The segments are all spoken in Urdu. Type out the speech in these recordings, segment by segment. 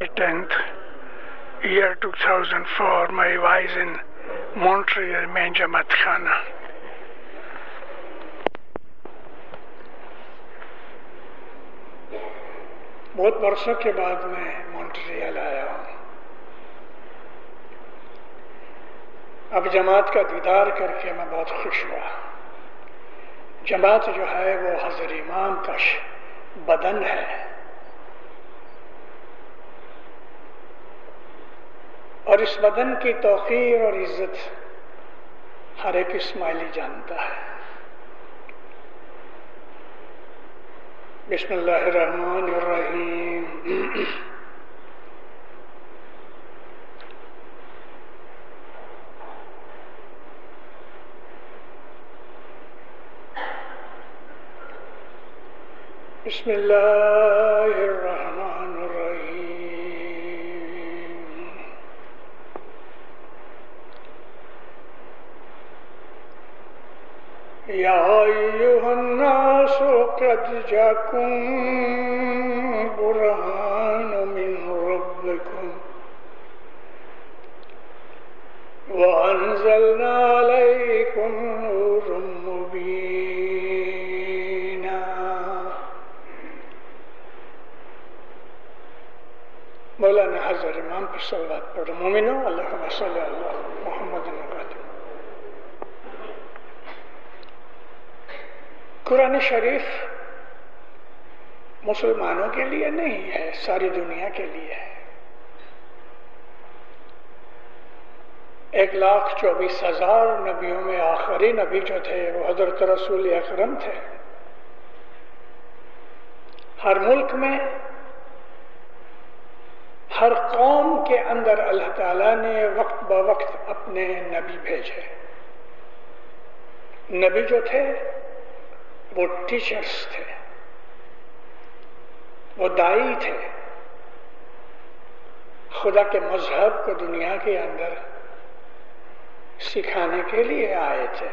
10th, year 2004, my wife in Montreal में जमात खाना. बहुत वर्षों के बाद मैं मॉन्ट्रियल आया हूँ. अब जमात का दीदार करके मैं बहुत खुश हुआ. जमात जो है वो हज़रत इमाम का बदन है और इस बदन की तौक़ीर और इज़्ज़त हर एक इस्माइली जानता है. बिस्मिल्लाहिर्रहमानिर्रहीम. बिस्मिल्लाहिर्रहमानिर्रहीम. या अय्युहन्नासु क़द जाकुम बुरहानुम मिन रब्बिकुम व अंज़लना अलैकुम नूरम मुबीना. मौलाना हज़रत इमाम पर सल्लल्लाहु अलैहि वसल्लम. मोमिनो अल्लाहुम्मा सल्लि अला मुहम्मद. कुरान शरीफ मुसलमानों के लिए नहीं है, सारी दुनिया के लिए है. 1,24,000 नबियों में आखिरी नबी जो थे वो हजरत रसूल अकरम थे. हर मुल्क में, हर कौम के अंदर अल्लाह ताला ने वक्त ब वक्त अपने नबी भेजे. नबी जो थे वो टीचर्स थे, वो दाई थे, खुदा के मजहब को दुनिया के अंदर सिखाने के लिए आए थे.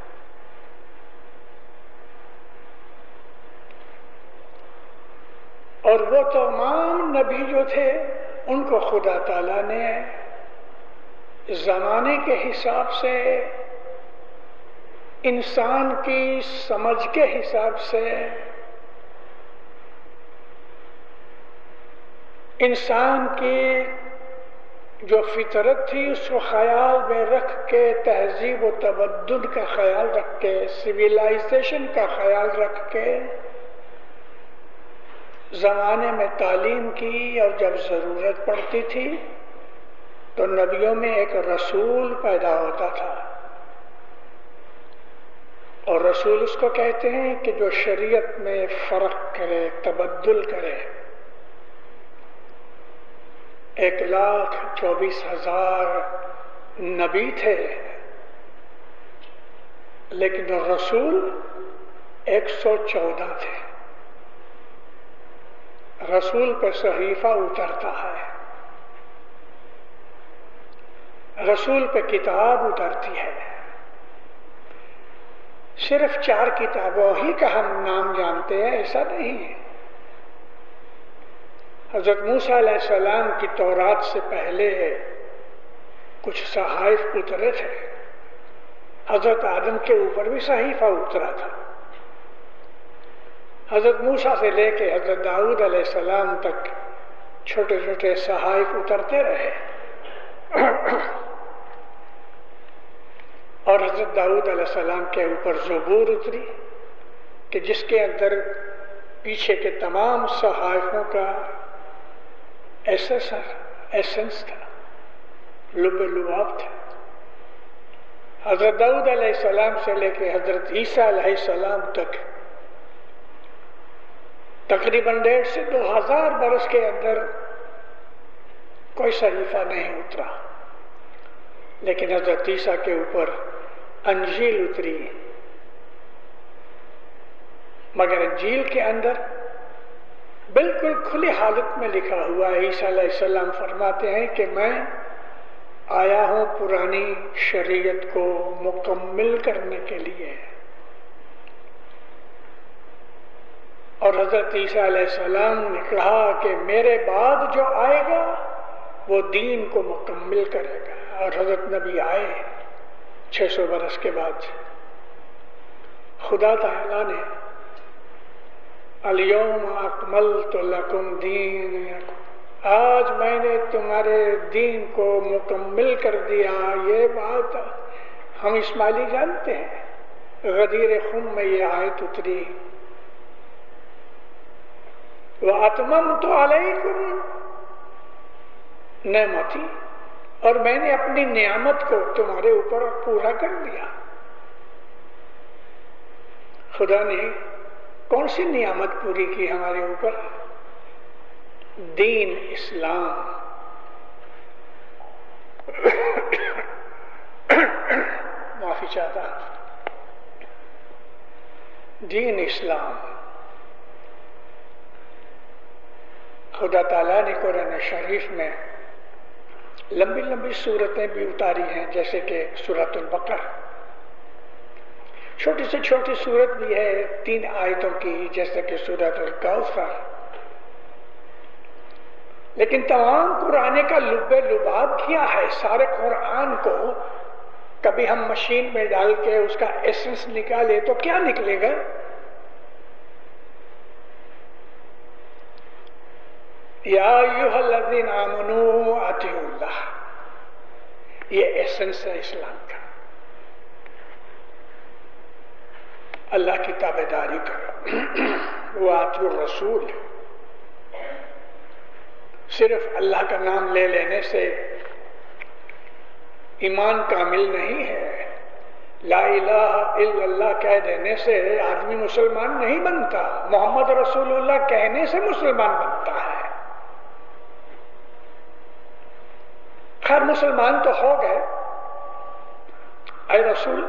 और वो तमाम नबी जो थे उनको खुदा ताला ने ज़माने के हिसाब से, इंसान की समझ के हिसाब से, इंसान की जो फितरत थी उसको ख्याल में रख के, तहजीब व तबद्दुल का ख्याल रख के, सिविलाइजेशन का ख्याल रख के ज़माने में तालीम की. और जब ज़रूरत पड़ती थी तो नबियों में एक रसूल पैदा होता था. और रसूल उसको कहते हैं कि जो शरीयत में फ़र्क करे, तबद्दुल करे. 1,24,000 नबी थे लेकिन रसूल 114 थे. रसूल पर सहीफा उतरता है, रसूल पे किताब उतरती है. सिर्फ 4 किताबों ही का हम नाम जानते हैं ऐसा नहीं है. हज़रत मूसा अलैहिस्सलाम की तौरात से पहले कुछ सहाइफ उतरे थे. हज़रत आदम के ऊपर भी सहीफा उतरा था. हज़रत मूसा से लेके हज़रत दाऊद अलैहिस्सलाम तक छोटे छोटे सहाइफ उतरते रहे. और हज़रत दाऊद अलैहिस्सलाम के ऊपर ज़बूर उतरी कि जिसके अंदर पीछे के तमाम सहाइफों का एसेंस था, लुब-ए-लुआब था. हज़रत दाऊद अलैहिस्सलाम से लेके हज़रत ईसा अलैहिस्सलाम तक तकरीबन 1,500 से 2,000 बरस के अंदर कोई सहीफा नहीं उतरा. लेकिन हज़रत ईसा के ऊपर अंजील उतरी. मगर अंजील के अंदर बिल्कुल खुली हालत में लिखा हुआ है. ईसा अलैहिस्सलाम फरमाते हैं कि मैं आया हूँ पुरानी शरीयत को मुकम्मिल करने के लिए. اور حضرت عیسیٰ علیہ السلام نے کہا کہ میرے بعد جو آئے گا وہ دین کو مکمل کرے گا، اور حضرت نبی آئے 600 برس کے بعد۔ خدا تعالیٰ نے الیوم اکملت لکم دینکم، آج میں نے تمہارے دین کو مکمل کر دیا۔ یہ بات ہم اسماعیلی جانتے ہیں، غدیر خم میں یہ آیت اتری، وَأَتْمَمْتُ عَلَيْكُمْ نعمتی، اور میں نے اپنی نعمت کو تمہارے اوپر پورا کر دیا۔ خدا نے کون سی نعمت پوری کی ہمارے اوپر؟ دین اسلام۔ معافی چاہتا ہوں، دین اسلام۔ خدا تعالیٰ نے قرآن شریف میں لمبی لمبی صورتیں بھی اتاری ہیں، جیسے کہ سورۃ البقرہ، چھوٹی سے چھوٹی صورت بھی ہے 3 آیتوں کی، جیسے کہ سورۃ الکوثر، لیکن تمام قرآن کا لب لباب کیا ہے؟ سارے قرآن کو کبھی ہم مشین میں ڈال کے اس کا ایسنس نکالے تو کیا نکلے گا؟ یا ایھا الذین آمنوا اطیعوا اللہ، یہ ایسنس ہے اسلام کا۔ اللہ کی تابعداری کرو، واطیعوا الرسول۔ صرف اللہ کا نام لے لینے سے ایمان کامل نہیں ہے، لا الہ الا اللہ کہہ دینے سے آدمی مسلمان نہیں بنتا، محمد رسول اللہ کہنے سے مسلمان بنتا ہے۔ خیر مسلمان تو ہو گئے، اے رسول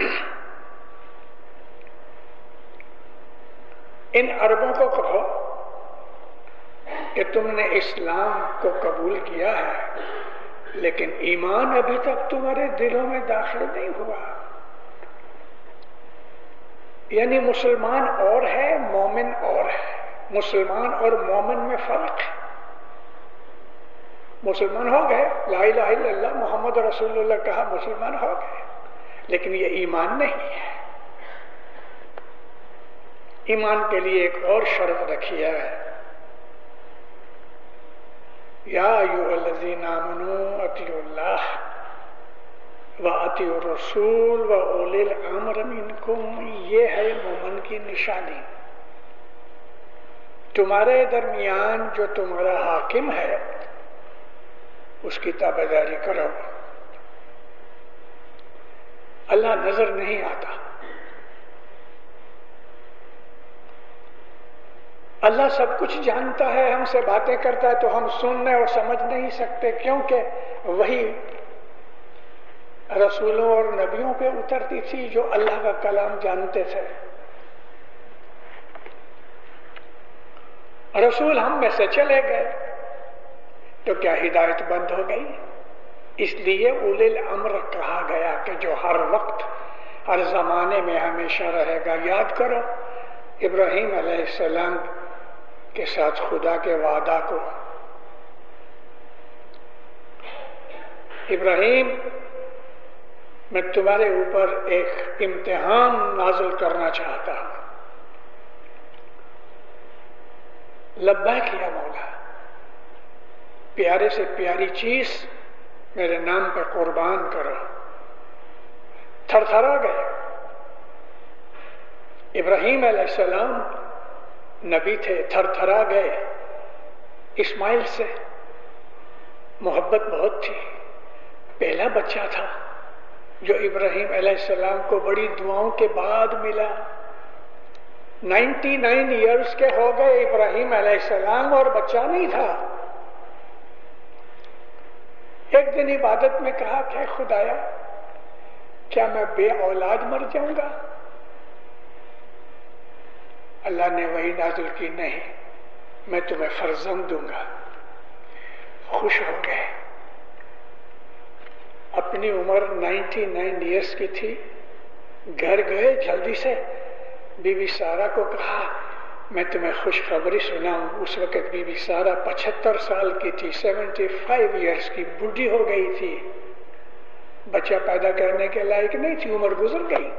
ان عربوں کو کہو کہ تم نے اسلام کو قبول کیا ہے، لیکن ایمان ابھی تک تمہارے دلوں میں داخل نہیں ہوا۔ یعنی مسلمان اور ہے، مومن اور ہے۔ مسلمان اور مومن میں فرق ہے۔ مسلمان ہو گئے، لا الہ الا اللہ محمد رسول اللہ کہا، مسلمان ہو گئے، لیکن یہ ایمان نہیں ہے۔ ایمان کے لیے ایک اور شرط رکھی ہے، یا ایھا الذین آمنوا اطیعوا اللہ واطیعوا الرسول واولی الامر منکم۔ یہ ہے مومن کی نشانی۔ تمہارے درمیان جو تمہارا حاکم ہے اس کی تابعداری کرو۔ اللہ نظر نہیں آتا، اللہ سب کچھ جانتا ہے، ہم سے باتیں کرتا ہے تو ہم سننے اور سمجھ نہیں سکتے، کیونکہ وہی رسولوں اور نبیوں پہ اترتی تھی جو اللہ کا کلام جانتے تھے۔ رسول ہم میں سے چلے گئے تو کیا ہدایت بند ہو گئی؟ اس لیے اولی الامر کہا گیا کہ جو ہر وقت ہر زمانے میں ہمیشہ رہے گا۔ یاد کرو ابراہیم علیہ السلام کے ساتھ خدا کے وعدہ کو، ابراہیم میں تمہارے اوپر ایک امتحان نازل کرنا چاہتا ہوں۔ لبیک یا مولا، پیارے سے پیاری چیز میرے نام پہ قربان کرو۔ تھر تھرا گئے۔ ابراہیم علیہ السلام نبی تھے، تھر تھرا گئے۔ اسماعیل سے محبت بہت تھی، پہلا بچہ تھا جو ابراہیم علیہ السلام کو بڑی دعاؤں کے بعد ملا۔ 99 ایئرز کے ہو گئے ابراہیم علیہ السلام اور بچہ نہیں تھا۔ ایک دن عبادت میں کہا کہ خدایا کیا میں بے اولاد مر جاؤں گا؟ اللہ نے وہی نازل کی، نہیں میں تمہیں فرزند دوں گا۔ خوش ہو گئے۔ اپنی عمر 99 ایئرز کی تھی، گھر گئے جلدی سے، بی بی سارہ کو کہا میں تمہیں خوشخبری سناؤں، اس وقت بی بی سارا 75 سال کی تھی، 75 ایئرس کی، بوڑھی ہو گئی تھی، بچہ پیدا کرنے کے لائق نہیں تھی، عمر گزر گئی۔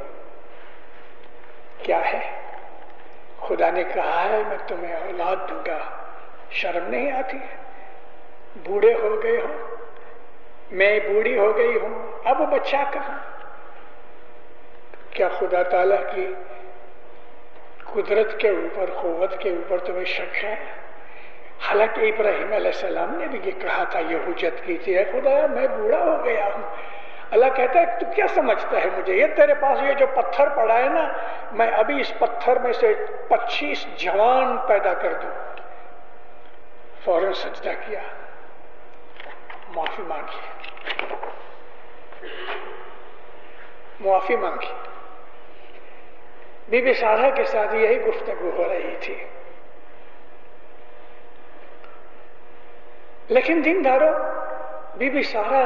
کیا ہے؟ خدا نے کہا ہے میں تمہیں اولاد دوں گا۔ شرم نہیں آتی؟ بوڑھے ہو گئے ہو، میں بوڑھی ہو گئی ہوں، اب بچہ کہاں؟ کیا خدا تعالیٰ کی قدرت کے اوپر، قوت کے اوپر تمہیں شک ہے؟ حالانکہ ابراہیم علیہ السلام نے بھی یہ کہا تھا، یہ حجت کی تھی، اے خدا میں بوڑھا ہو گیا ہوں۔ اللہ کہتا ہے تو کیا سمجھتا ہے مجھے؟ یہ تیرے پاس یہ جو پتھر پڑا ہے نا، میں ابھی اس پتھر میں سے 25 جوان پیدا کر دوں۔ فوراً سجدہ کیا، معافی مانگی، معافی مانگی۔ بی بی سارہ کے ساتھ یہی گفتگو ہو رہی تھی۔ لیکن دینداروں، بی بی سارہ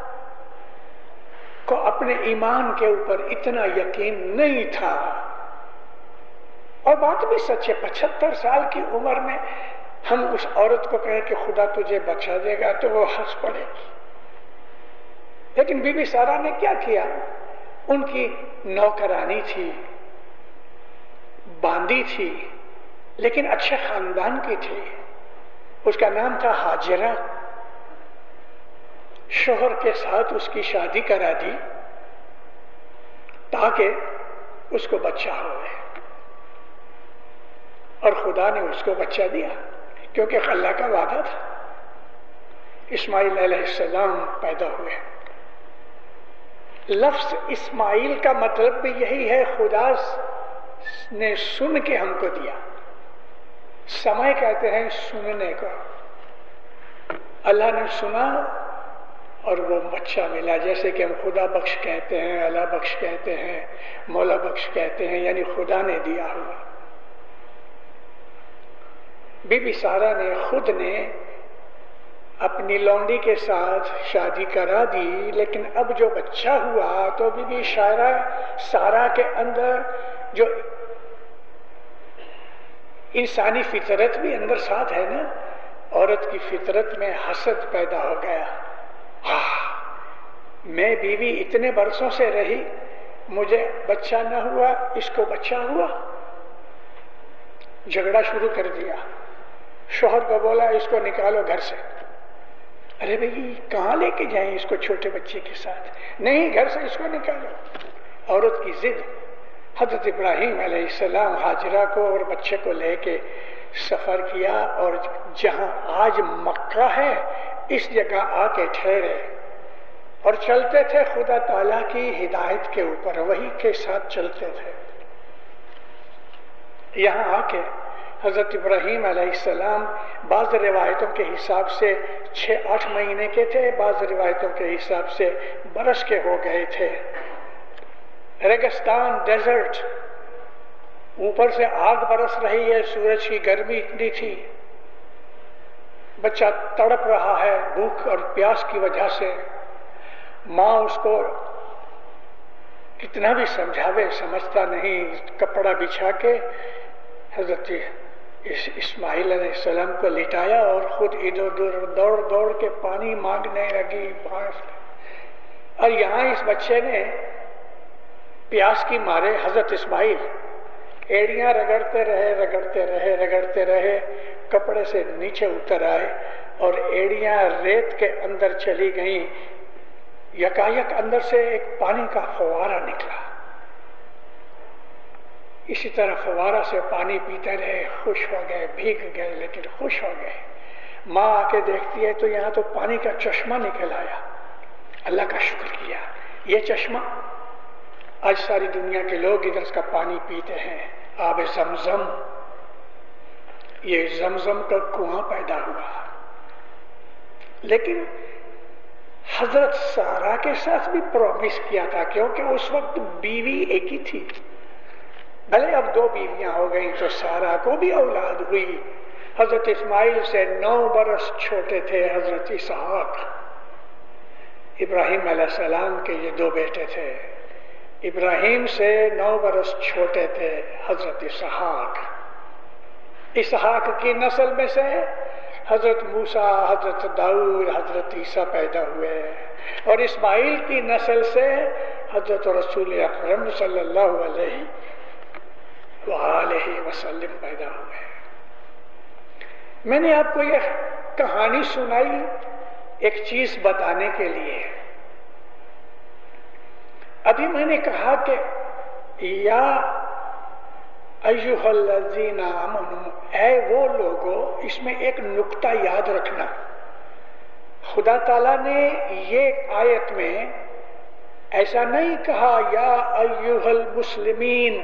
کو اپنے ایمان کے اوپر اتنا یقین نہیں تھا، اور بات بھی سچ ہے، 75 سال کی عمر میں ہم اس عورت کو کہیں کہ خدا تجھے بچا دے گا تو وہ ہنس پڑے گی۔ لیکن بی بی سارہ نے کیا کیا؟ ان کی نوکرانی تھی، باندی تھی، لیکن اچھے خاندان کی تھی، اس کا نام تھا ہاجرہ۔ شوہر کے ساتھ اس کی شادی کرا دی تاکہ اس کو بچہ ہوئے، اور خدا نے اس کو بچہ دیا، کیونکہ اللہ کا وعدہ تھا۔ اسماعیل علیہ السلام پیدا ہوئے۔ لفظ اسماعیل کا مطلب بھی یہی ہے، خدا نے سن کے ہم کو دیا۔ سمع کہتے ہیں سننے کو، اللہ نے سنا اور وہ بچہ ملا، جیسے کہ ہم خدا بخش کہتے ہیں، اللہ بخش کہتے ہیں، مولا بخش کہتے ہیں، یعنی خدا نے دیا ہوا۔ بی بی سارہ نے خود نے اپنی لونڈی کے ساتھ شادی کرا دی، لیکن اب جو بچہ ہوا تو بی بی سارہ کے اندر جو انسانی فطرت بھی اندر ساتھ ہے نا، عورت کی فطرت میں حسد پیدا ہو گیا۔ میں بیوی اتنے برسوں سے رہی، مجھے بچہ نہ ہوا، اس کو بچہ ہوا۔ جھگڑا شروع کر دیا، شوہر کو بولا اس کو نکالو گھر سے۔ ارے بھئی کہاں لے کے جائیں اس کو چھوٹے بچے کے ساتھ؟ نہیں، گھر سے اس کو نکالو۔ عورت کی ضد۔ حضرت ابراہیم علیہ السلام ہاجرہ کو اور بچے کو لے کے سفر کیا، اور جہاں آج مکہ ہے اس جگہ آ کے ٹھہرے، اور چلتے تھے خدا تعالیٰ کی ہدایت کے اوپر، وہی کے ساتھ چلتے تھے۔ یہاں آ کے حضرت ابراہیم علیہ السلام بعض روایتوں کے حساب سے 6-8 مہینے کے تھے، بعض روایتوں کے حساب سے برس کے ہو گئے تھے۔ ریگستان، ڈیزرٹ، اوپر سے آگ برس رہی ہے، سورج کی گرمی اتنی تھی، بچہ تڑپ رہا ہے بھوک اور پیاس کی وجہ سے۔ ماں اس کو کتنا بھی سمجھاوے سمجھتا نہیں، کپڑا بچھا کے حضرت اسماعیل علیہ السلام کو لٹایا اور خود ادھر ادھر دوڑ دوڑ کے پانی مانگنے لگی۔ اور یہاں اس بچے نے پیاس کی مارے حضرت اسماعیل ایڑیاں رگڑتے رہے، کپڑے سے نیچے اتر آئے اور ایڑیاں ریت کے اندر چلی گئیں۔ یکایک اندر سے ایک پانی کا فوارہ نکلا، اسی طرح فوارہ سے پانی پیتے رہے، خوش ہو گئے، بھیگ گئے لیکن خوش ہو گئے۔ ماں آ کے دیکھتی ہے تو یہاں تو پانی کا چشمہ نکل آیا، اللہ کا شکر کیا۔ یہ چشمہ آج ساری دنیا کے لوگ ادھر کا پانی پیتے ہیں، آب زمزم۔ یہ زمزم کا کنواں پیدا ہوا، لیکن حضرت سارہ کے ساتھ بھی پرومس کیا تھا، کیونکہ اس وقت بیوی ایک ہی تھی، بھلے اب 2 بیویاں ہو گئیں تو سارہ کو بھی اولاد ہوئی۔ حضرت اسماعیل سے 9 برس چھوٹے تھے حضرت اسحاق۔ ابراہیم علیہ السلام کے یہ 2 بیٹے تھے، ابراہیم سے 9 برس چھوٹے تھے حضرت اسحاق۔ اسحاق کی نسل میں سے حضرت موسیٰ، حضرت داؤد، حضرت عیسیٰ پیدا ہوئے، اور اسماعیل کی نسل سے حضرت رسول اکرم صلی اللہ علیہ وآلہ وسلم پیدا ہوئے۔ میں نے آپ کو یہ کہانی سنائی ایک چیز بتانے کے لیے۔ ابھی میں نے کہا کہ یا ایھا الذین آمنوا، اے وہ لوگو، اس میں ایک نقطہ یاد رکھنا، خدا تعالیٰ نے یہ آیت میں ایسا نہیں کہا یا ایھا المسلمین،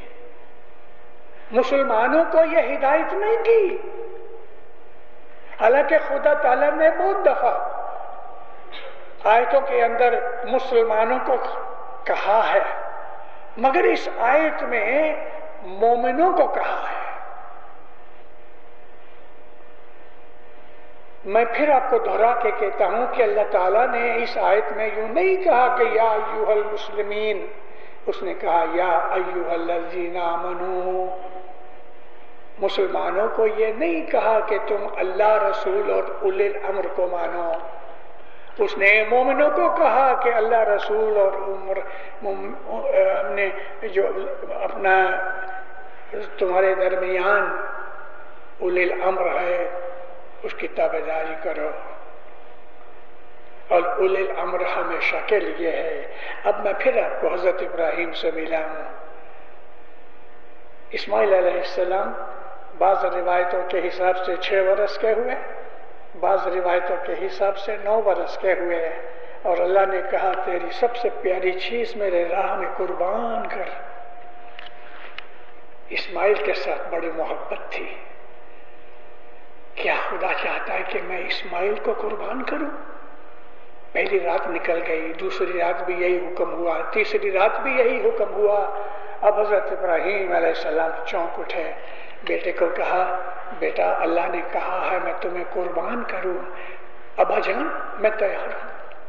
مسلمانوں کو یہ ہدایت نہیں کی، حالانکہ خدا تعالیٰ نے بہت دفعہ آیتوں کے اندر مسلمانوں کو کہا ہے، مگر اس آیت میں مومنوں کو کہا ہے۔ میں پھر آپ کو دہرا کے کہتا ہوں کہ اللہ تعالیٰ نے اس آیت میں یوں نہیں کہا کہ یا ایھا المسلمین، اس نے کہا یا ایھا الذین آمنوا، مسلمانوں کو یہ نہیں کہا کہ تم اللہ، رسول اور اولی الامر کو مانو، اس نے مومنوں کو کہا کہ اللہ، رسول اور نے جو اپنا تمہارے درمیان اولی الامر ہے اس کی تابعداری کرو، اور اولی الامر ہمیشہ کے لیے ہے۔ اب میں پھر آپ کو حضرت ابراہیم سے ملا ہوں۔ اسماعیل علیہ السلام بعض روایتوں کے حساب سے 6 برس کے ہوئے، بعض روایتوں کے حساب سے 9 برس کے ہوئے، اور اللہ نے کہا تیری سب سے پیاری چیز میرے راہ میں قربان کر۔ اسماعیل کے ساتھ بڑی محبت تھی۔ کیا خدا چاہتا ہے کہ میں اسماعیل کو قربان کروں؟ پہلی رات نکل گئی، دوسری رات بھی یہی حکم ہوا، تیسری رات بھی یہی حکم ہوا۔ اب حضرت ابراہیم علیہ السلام چونک اٹھے، بیٹے کو کہا بیٹا اللہ نے کہا ہے میں تمہیں قربان کروں، ابا جان میں تیار ہوں۔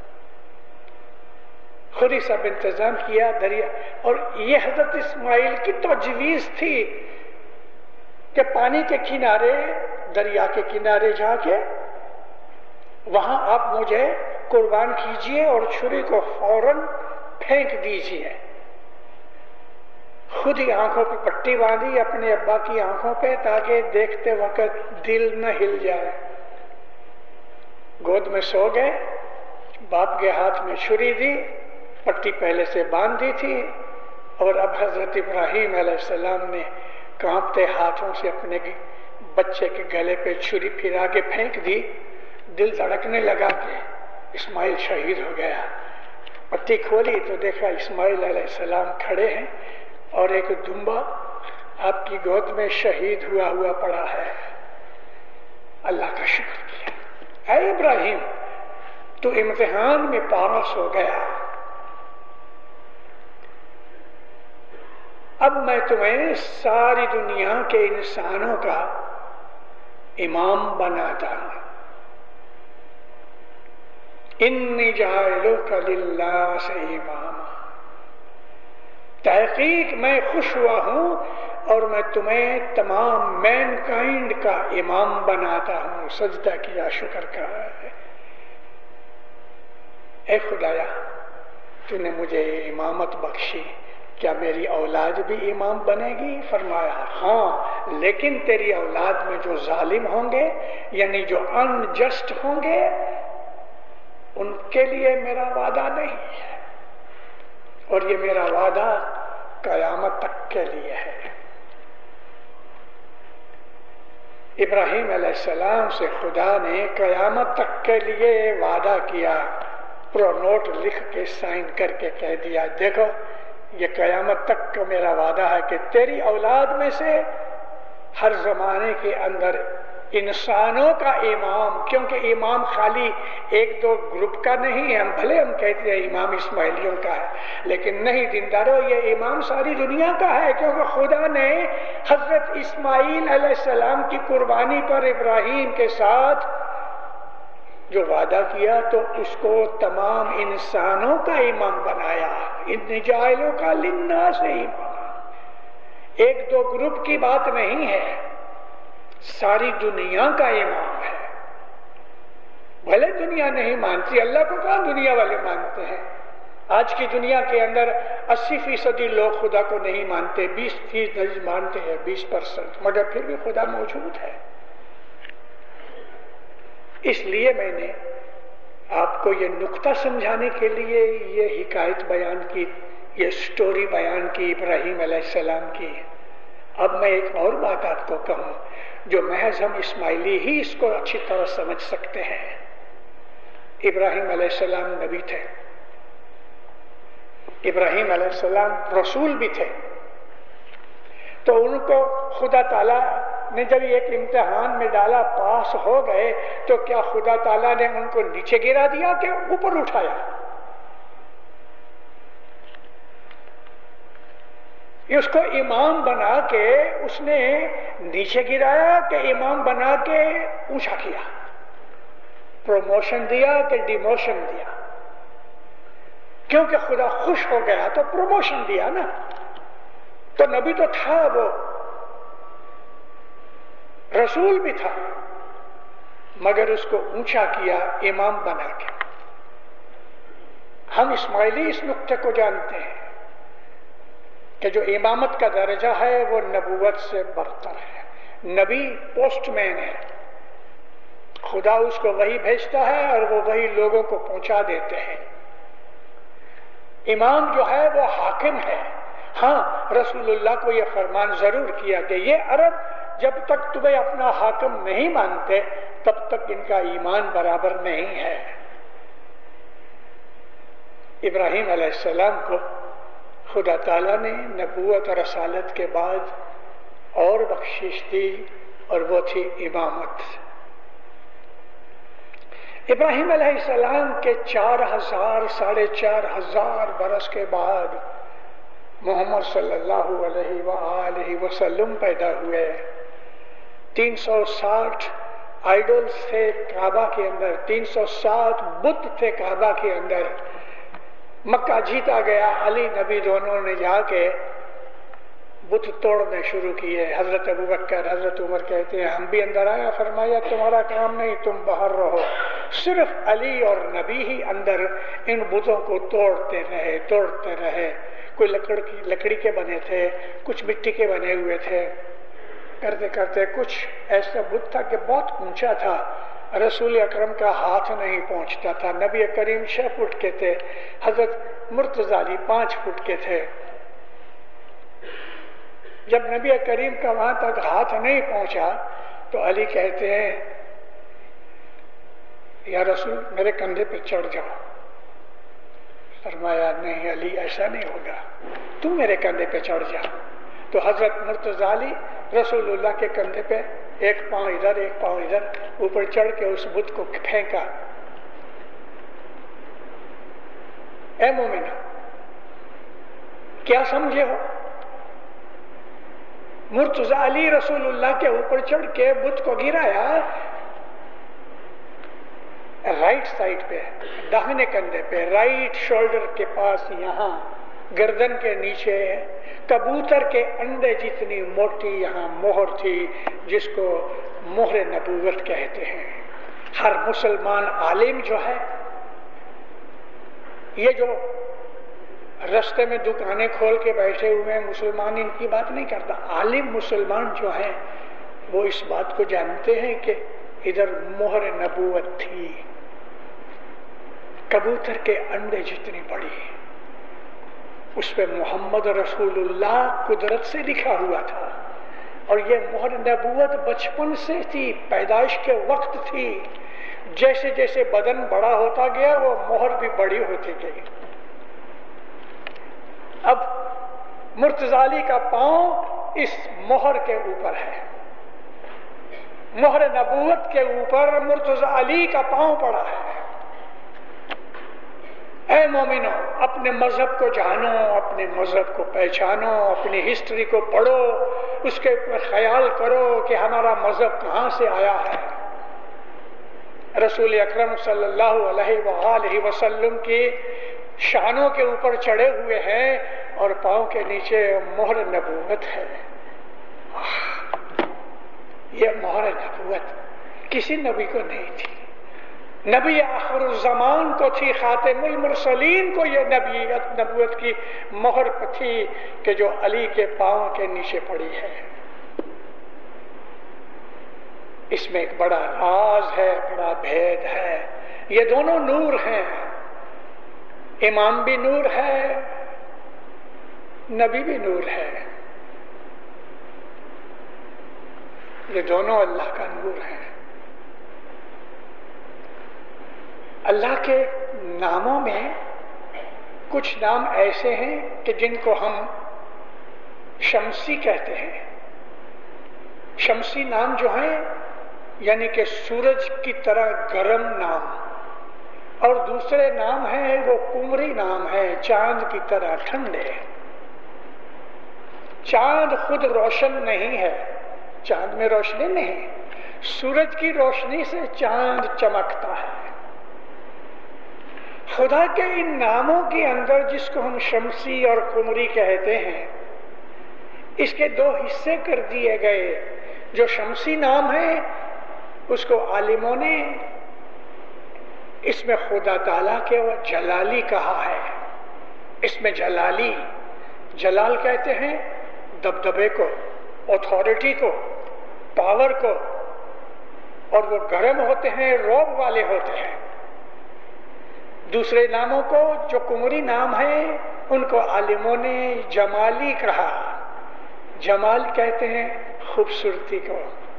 خود ہی سب انتظام کیا دریا، اور یہ حضرت اسماعیل کی تجویز تھی کہ پانی کے کنارے، دریا کے کنارے جا کے وہاں آپ مجھے قربان کیجئے اور چھری کو فوراً پھینک دیجئے۔ خود ہی آنکھوں پہ پٹی باندھی اپنے ابا کی آنکھوں پہ تاکہ دیکھتے وقت دل نہ ہل جائے۔ گود میں سو گئے، باپ کے ہاتھ میں چھری دی، پٹی پہلے سے باندھ دی تھی، اور اب حضرت ابراہیم علیہ السلام نے کانپتے ہاتھوں سے اپنے بچے کے گلے پہ چھری پھرا کے پھینک دی۔ دل دھڑکنے لگا کہ اسماعیل شہید ہو گیا۔ پٹی کھولی تو دیکھا اسماعیل علیہ السلام کھڑے ہیں اور ایک دمبا آپ کی گود میں شہید ہوا پڑا ہے۔ اللہ کا شکر کیا، اے ابراہیم تو امتحان میں پاس ہو گیا، اب میں تمہیں ساری دنیا کے انسانوں کا امام بناتا ہوں۔ انی جاعلک للناس اماما، تحقیق میں خوش ہوا ہوں اور میں تمہیں تمام مین کائنڈ کا امام بناتا ہوں۔ سجدہ کیا، شکر کا، اے خدایا تو نے مجھے امامت بخشی، کیا میری اولاد بھی امام بنے گی؟ فرمایا ہاں، لیکن تیری اولاد میں جو ظالم ہوں گے، یعنی جو انجسٹ ہوں گے، ان کے لیے میرا وعدہ نہیں ہے، اور یہ میرا وعدہ قیامت تک کے لیے ہے۔ ابراہیم علیہ السلام سے خدا نے قیامت تک کے لیے وعدہ کیا، پرو نوٹ لکھ کے سائن کر کے کہہ دیا دیکھو یہ قیامت تک کا میرا وعدہ ہے کہ تیری اولاد میں سے ہر زمانے کے اندر انسانوں کا امام، کیونکہ امام خالی 1-2 گروپ کا نہیں ہے، بھلے ہم کہتے ہیں امام اسماعیلیوں کا ہے، لیکن نہیں دیندارو، یہ امام ساری دنیا کا ہے، کیونکہ خدا نے حضرت اسماعیل علیہ السلام کی قربانی پر ابراہیم کے ساتھ جو وعدہ کیا تو اس کو تمام انسانوں کا امام بنایا۔ انی جاعلک للناس اماما، 1-2 گروپ کی بات نہیں ہے، सारी दुनिया का इमाम है। भले दुनिया नहीं मानती, अल्लाह को कहाँ दुनिया वाले मानते हैं। आज की दुनिया के अंदर 80% लोग खुदा को नहीं मानते, 20% मानते हैं, 20%, मगर फिर भी खुदा मौजूद है। इसलिए मैंने आपको ये नुक्ता समझाने के लिए ये हिकायत बयान की, ये स्टोरी बयान की इब्राहिम अलैहिस्सलाम की। अब मैं एक और बात आपको कहूं जो महज हम इस्माइली ही इसको अच्छी तरह समझ सकते हैं। इब्राहिम अलैहिस्सलाम नबी थे, इब्राहिम अलैहिस्सलाम रसूल भी थे। तो उनको खुदा ताला ने जब एक इम्तिहान में डाला, पास हो गए, तो क्या खुदा ताला ने उनको नीचे गिरा दिया कि ऊपर उठाया? उसको इमाम बना के उसने नीचे गिराया कि इमाम बना के ऊंचा किया? प्रमोशन दिया कि डिमोशन दिया? क्योंकि खुदा खुश हो गया तो प्रमोशन दिया ना। तो नबी तो था, वो रसूल भी था, मगर उसको ऊंचा किया इमाम बना के। हम इस्माइली इस नुक्ते को जानते हैं कि जो इमामत का दर्जा है वो नबूवत से बरतर है। नबी पोस्टमैन है, खुदा उसको वही भेजता है और वो वही लोगों को पहुंचा देते हैं। इमाम जो है वो हाकिम है। हाँ, रसूलुल्लाह को ये फरमान जरूर किया कि ये अरब जब तक तुम्हें अपना हाकिम नहीं मानते तब तक इनका ईमान बराबर नहीं है। इब्राहिम अलैहिस्सलाम को खुदा ताला ने नबूवत और रसालत के बाद और बख्शिश दी और वो थी इमामत। इब्राहिम अलैहिस्सलाम के 4000 साढ़े 4,000 बरस के बाद मोहम्मद सल्लल्लाहु अलैहि वसल्लम पैदा हुए। 360 आइडल्स थे काबा के अंदर, 360 बुत थे काबा के अंदर। मक्का जीता गया, अली नबी दोनों ने जाके बुत तोड़ने शुरू किए। हजरत अबू बकर, हजरत उमर कहते हैं हम भी अंदर आया, फरमाया तुम्हारा काम नहीं, तुम बाहर रहो। सिर्फ अली और नबी ही अंदर इन बुतों को तोड़ते रहे। कोई लकड़ी के बने थे, कुछ मिट्टी के बने हुए थे। करते करते कुछ ऐसा बुत था कि बहुत ऊंचा था, रसूल अकरम का हाथ नहीं पहुंचता था। नबी करीम 6 फुट के थे, हजरत मुर्तज़ाली 5 फुट के थे। जब नबी करीम का वहां तक हाथ नहीं पहुंचा तो अली कहते हैं या रसूल मेरे कंधे पे चढ़ जाओ। फरमाया नहीं अली, ऐसा नहीं होगा, तू मेरे कंधे पे चढ़ जा। तो हजरत मुर्तज़ाली रसूलुल्लाह के कंधे पे एक पांव इधर एक पांव इधर ऊपर चढ़ के उस बुत को फेंका। ए मोमिना, क्या समझे हो? मुर्तज़ाली रसूलुल्लाह के ऊपर चढ़ के बुत को गिराया राइट साइड पे, दाहिने कंधे पे, राइट शोल्डर के पास, यहाँ गर्दन के नीचे कबूतर के अंडे जितनी मोटी यहाँ मोहर थी, जिसको मोहर नबूवत कहते हैं। हर मुसलमान आलिम जो है, ये जो रास्ते में दुकानें खोल के बैठे हुए हैं मुसलमान, इनकी बात नहीं करता। आलिम मुसलमान जो है वो इस बात को जानते हैं कि इधर मोहर नबूवत थी, कबूतर के अंडे जितनी बड़ी, उस पे मोहम्मद रसूलुल्लाह कुदरत से लिखा हुआ था। और ये मोहर नबूवत बचपन से थी, पैदाइश के वक्त थी। जैसे जैसे बदन बड़ा होता गया वो मोहर भी बड़ी होती गई। अब मुर्तज़ाली का पांव इस मोहर के ऊपर है, मोहर नबूवत के ऊपर मुर्तज़ाली का पांव पड़ा है। ऐ मोमिनो, अपने मजहब को जानो, अपने मजहब को पहचानो, अपनी हिस्ट्री को पढ़ो, उसके ऊपर ख्याल करो कि हमारा मजहब कहां से आया है। रसूल अकरम सल्लल्लाहु अलैहि वसल्लम की शानों के ऊपर चढ़े हुए हैं और पांव के नीचे मोहर नबूवत है। یہ مہر نبوت کسی نبی کو نہیں تھی. نبی آخر الزمان کو تھی، خاتم المرسلین کو یہ نبوت کی مہر تھی کہ جو علی کے پاؤں کے نیچے پڑی ہے. اس میں ایک بڑا راز ہے، بڑا بھید ہے. یہ دونوں نور ہیں، امام بھی نور ہے، نبی بھی نور ہے. یہ دونوں اللہ کا نور ہے. اللہ کے ناموں میں کچھ نام ایسے ہیں کہ جن کو ہم شمسی کہتے ہیں. شمسی نام جو ہیں یعنی کہ سورج کی طرح گرم نام، اور دوسرے نام ہیں وہ قمری نام ہے، چاند کی طرح ٹھنڈے. چاند خود روشن نہیں ہے، چاند میں روشنی نہیں، سورج کی روشنی سے چاند چمکتا ہے. خدا کے ان ناموں کے اندر جس کو ہم شمسی اور قمری کہتے ہیں، اس کے دو حصے کر دیے گئے. جو شمسی نام ہے اس کو عالموں نے اس میں خدا تعالیٰ کے وہ جلالی کہا ہے. اس میں جلالی، جلال کہتے ہیں دبدبے کو، اتھارٹی کو، پاور کو، اور وہ گرم ہوتے ہیں، روب والے ہوتے ہیں. دوسرے ناموں کو جو قمری نام ہے ان کو عالموں نے جمالی کہا. جمال کہتے ہیں خوبصورتی کو.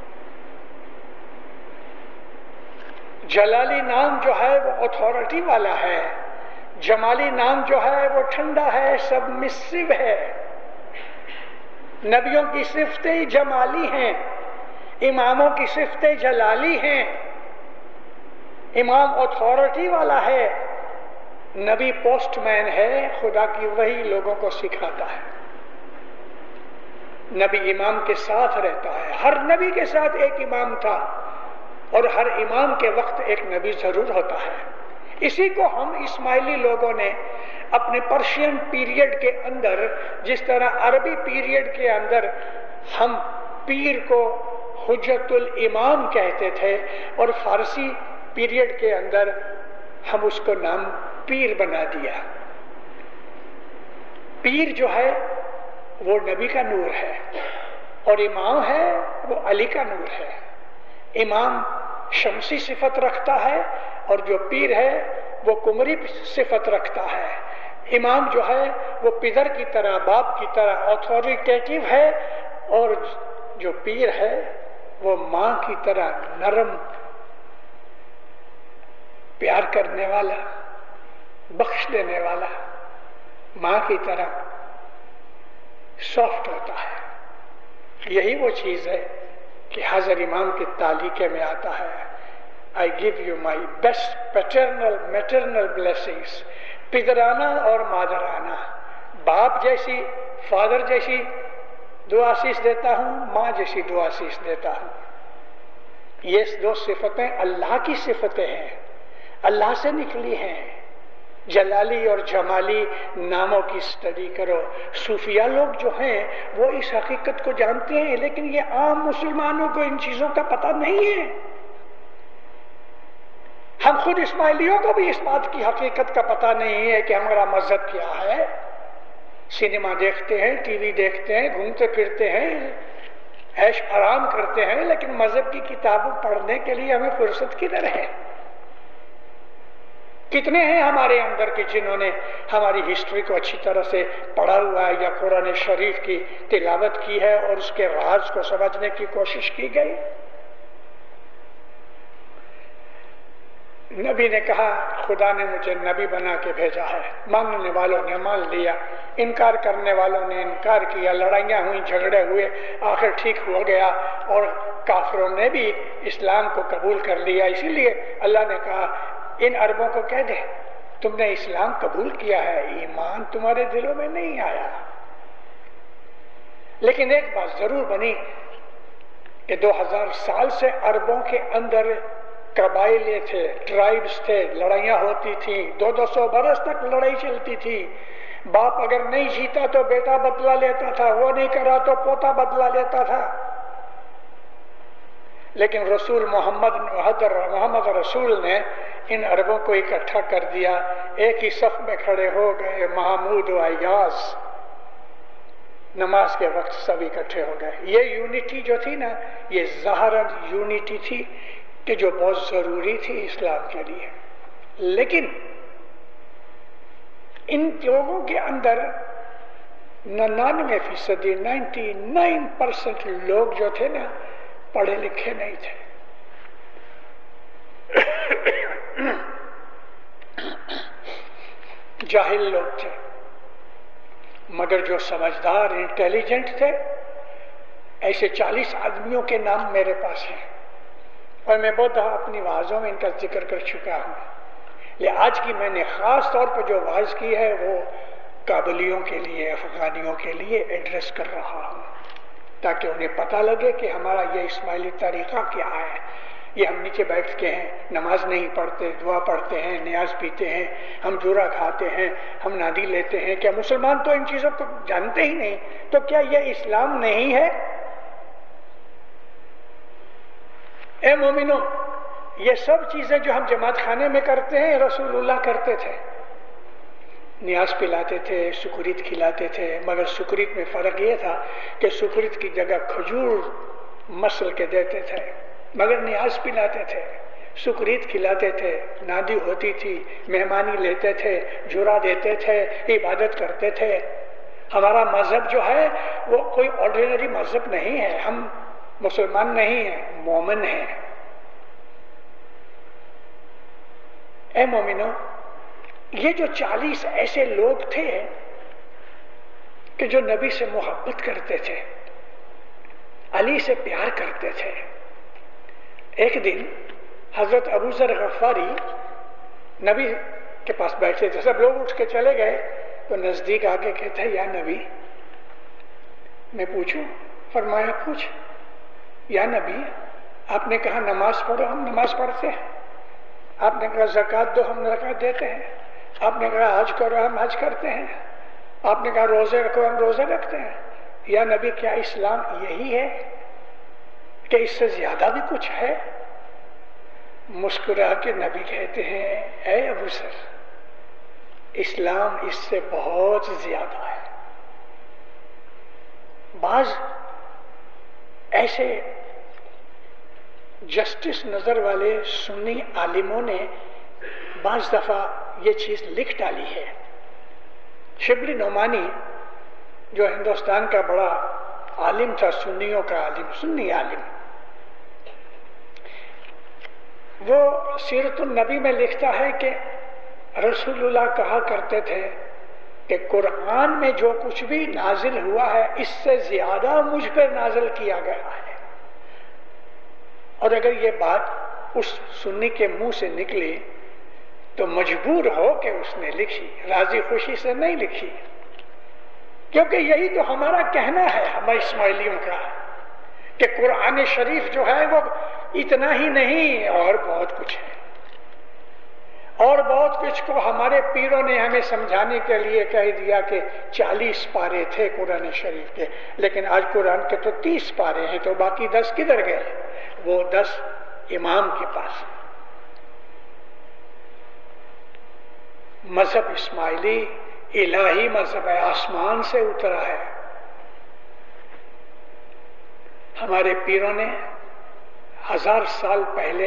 جلالی نام جو ہے وہ اتھارٹی والا ہے، جمالی نام جو ہے وہ ٹھنڈا ہے، سبمسو ہے. نبیوں کی صفتیں جمالی ہیں، اماموں کی صفتیں جلالی ہیں. امام اتھارٹی والا ہے، نبی پوسٹ مین ہے، خدا کی وحی لوگوں کو سکھاتا ہے. نبی امام کے ساتھ رہتا ہے. ہر نبی کے ساتھ ایک امام تھا، اور ہر امام کے وقت ایک نبی ضرور ہوتا ہے. اسی کو ہم اسماعیلی لوگوں نے اپنے پرشین پیریڈ کے اندر، جس طرح عربی پیریڈ کے اندر ہم پیر کو حجت الامام کہتے تھے، اور فارسی پیریڈ کے اندر ہم اس کو نام پیر بنا دیا. پیر جو ہے وہ نبی کا نور ہے، اور امام ہے وہ علی کا نور ہے. امام شمسی صفت رکھتا ہے، اور جو پیر ہے وہ قمری صفت رکھتا ہے. امام جو ہے وہ پدر کی طرح، باپ کی طرح اتھارٹیٹیو ہے، اور جو پیر ہے وہ ماں کی طرح نرم، پیار کرنے والا، بخش دینے والا، ماں کی طرح سافٹ ہوتا ہے. یہی وہ چیز ہے کہ حضرت امام کے تعلیقے میں آتا ہے I give you my best paternal maternal blessings. پدرانہ اور مادرانہ، باپ جیسی، فادر جیسی دعا آسیس دیتا ہوں، ماں جیسی دعا آسیس دیتا ہوں. یہ دو صفتیں اللہ کی صفتیں ہیں، اللہ سے نکلی ہیں. جلالی اور جمالی ناموں کی اسٹڈی کرو. صوفیہ لوگ جو ہیں وہ اس حقیقت کو جانتے ہیں، لیکن یہ عام مسلمانوں کو ان چیزوں کا پتہ نہیں ہے. ہم خود اسماعیلیوں کو بھی اس بات کی حقیقت کا پتہ نہیں ہے کہ ہمارا مذہب کیا ہے. سینما دیکھتے ہیں، ٹی وی دیکھتے ہیں، گھومتے پھرتے ہیں، عیش آرام کرتے ہیں، لیکن مذہب کی کتابوں پڑھنے کے لیے ہمیں فرصت کدھر ہے؟ کتنے ہیں ہمارے اندر کہ جنہوں نے ہماری ہسٹری کو اچھی طرح سے پڑھا ہوا ہے، یا قرآن شریف کی تلاوت کی ہے اور اس کے راز کو سمجھنے کی کوشش کی گئی؟ نبی نے کہا خدا نے مجھے نبی بنا کے بھیجا ہے. ماننے والوں نے مان لیا، انکار کرنے والوں نے انکار کیا، لڑائیاں ہوئی، جھگڑے ہوئے، آخر ٹھیک ہو گیا، اور کافروں نے بھی اسلام کو قبول کر لیا. اسی لیے اللہ نے کہا ان عربوں کو کہہ دے تم نے اسلام قبول کیا ہے، ایمان تمہارے دلوں میں نہیں آیا. لیکن ایک بات ضرور بنی کہ 2000 سال سے عربوں کے اندر قبائلیں تھے، ٹرائبز تھے، لڑائیاں ہوتی تھیں، 200 برس تک لڑائی چلتی تھی. باپ اگر نہیں جیتا تو بیٹا بدلہ لیتا تھا، وہ نہیں کرا تو پوتا بدلہ لیتا تھا. لیکن رسول محمد رسول نے ان عربوں کو اکٹھا کر دیا، ایک ہی صف میں کھڑے ہو گئے، محمود و ایاز، نماز کے وقت سب اکٹھے ہو گئے۔ یہ یونٹی جو تھی نا، یہ ظاہراً یونٹی تھی کہ جو بہت ضروری تھی اسلام کے لیے، لیکن ان لوگوں کے اندر 99%، 99% لوگ جو تھے نا پڑھے لکھے نہیں تھے۔ جاہل لوگ تھے، مگر جو سمجھدار انٹیلیجنٹ تھے، ایسے 40 آدمیوں کے نام میرے پاس ہیں، اور میں بہت دفعہ اپنی وعظوں میں ان کا ذکر کر چکا ہوں۔ یہ آج کی میں نے خاص طور پر جو وعظ کی ہے وہ کابلیوں کے لیے، افغانیوں کے لیے ایڈریس کر رہا ہوں، تاکہ انہیں پتہ لگے کہ ہمارا یہ اسماعیلی طریقہ کیا ہے۔ یہ ہم نیچے بیٹھ کے ہیں، نماز نہیں پڑھتے، دعا پڑھتے ہیں، نیاز پیتے ہیں، ہم جورا کھاتے ہیں، ہم نادی لیتے ہیں، کیا مسلمان تو ان چیزوں کو جانتے ہی نہیں؟ تو کیا یہ اسلام نہیں ہے؟ اے مومنوں، یہ سب چیزیں جو ہم جماعت خانے میں کرتے ہیں رسول اللہ کرتے تھے۔ نیاز پلاتے تھے، سکریت کھلاتے تھے، مگر سکریت میں فرق یہ تھا کہ سکریت کی جگہ کھجور مسل کے دیتے تھے، مگر نیاز پلاتے تھے، سکریت کھلاتے تھے، نادی ہوتی تھی، مہمانی لیتے تھے، جورا دیتے تھے، عبادت کرتے تھے۔ ہمارا مذہب جو ہے وہ کوئی آرڈینری مذہب نہیں ہے، ہم مسلمان نہیں ہیں، مومن ہیں۔ اے مومنوں، یہ جو 40 ایسے لوگ تھے کہ جو نبی سے محبت کرتے تھے، علی سے پیار کرتے تھے۔ ایک دن حضرت ابو ذر غفاری نبی کے پاس بیٹھے تھے، سب لوگ اٹھ کے چلے گئے تو نزدیک آ کے کہتے یا نبی، میں پوچھوں؟ فرمایا پوچھ۔ یا نبی، آپ نے کہا نماز پڑھو، ہم نماز پڑھتے ہیں، آپ نے کہا زکوٰۃ دو، ہم زکوٰۃ دیتے ہیں، آپ نے کہا حج کرو، ہم حج کرتے ہیں، آپ نے کہا روزے رکھو، ہم روزے رکھتے ہیں۔ یا نبی، کیا اسلام یہی ہے کہ اس سے زیادہ بھی کچھ ہے؟ مسکرا کے نبی کہتے ہیں اے ابو ذر، اسلام اس سے بہت زیادہ ہے۔ بعض ایسے جسٹس نظر والے سنی عالموں نے بعض دفعہ یہ چیز لکھ ڈالی ہے۔ شبلی نعمانی جو ہندوستان کا بڑا عالم تھا، سنیوں کا عالم، سنی عالم، وہ سیرت النبی میں لکھتا ہے کہ رسول اللہ کہا کرتے تھے کہ قرآن میں جو کچھ بھی نازل ہوا ہے اس سے زیادہ مجھ پر نازل کیا گیا ہے۔ اور اگر یہ بات اس سنی کے منہ سے نکلی تو مجبور ہو کہ اس نے لکھی، راضی خوشی سے نہیں لکھی، کیونکہ یہی تو ہمارا کہنا ہے ہمارے اسماعیلیوں کا کہ قرآن شریف جو ہے وہ اتنا ہی نہیں اور بہت کچھ ہے، اور بہت کچھ کو ہمارے پیروں نے ہمیں سمجھانے کے لیے کہہ دیا کہ 40 پارے تھے قرآن شریف کے، لیکن آج قرآن کے تو 30 پارے ہیں، تو باقی 10 کدھر گئے؟ وہ 10 امام کے پاس۔ مذہب اسماعیلی الہی مذہب ہے، آسمان سے اترا ہے۔ ہمارے پیروں نے 1000 سال پہلے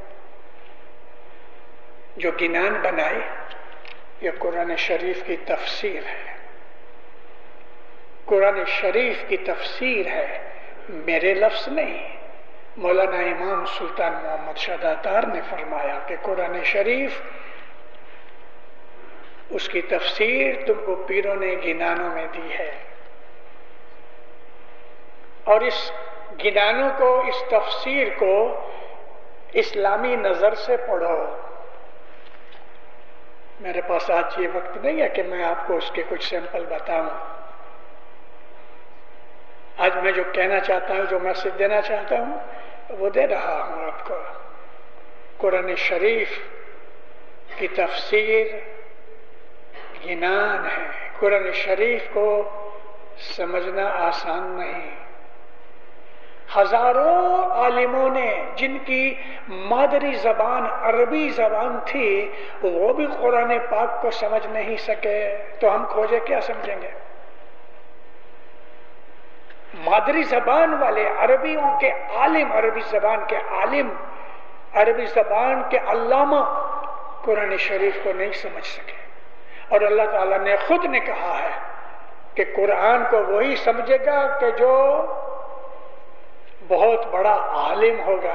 جو گنان بنائی، یہ قرآن شریف کی تفسیر ہے، قرآن شریف کی تفسیر ہے، میرے لفظ نہیں۔ مولانا امام سلطان محمد شہداتار نے فرمایا کہ قرآن شریف، اس کی تفسیر تم کو پیروں نے گنانوں میں دی ہے، اور اس گنانوں کو، اس تفسیر کو اسلامی نظر سے پڑھو۔ میرے پاس آج یہ وقت نہیں ہے کہ میں آپ کو اس کے کچھ سیمپل بتاؤں۔ آج میں جو کہنا چاہتا ہوں، جو میسج دینا چاہتا ہوں، وہ دے رہا ہوں آپ کو۔ قرآن شریف کی تفسیر گنان ہے۔ قرآن شریف کو سمجھنا آسان نہیں، ہزاروں عالموں نے جن کی مادری زبان عربی زبان تھی وہ بھی قرآن پاک کو سمجھ نہیں سکے تو ہم کھوجے کیا سمجھیں گے؟ مادری زبان والے عربیوں کے عالم، عربی زبان کے عالم، عربی زبان کے علامہ قرآن شریف کو نہیں سمجھ سکے، اور اللہ تعالیٰ نے خود نے کہا ہے کہ قرآن کو وہی سمجھے گا کہ جو بہت بڑا عالم ہوگا۔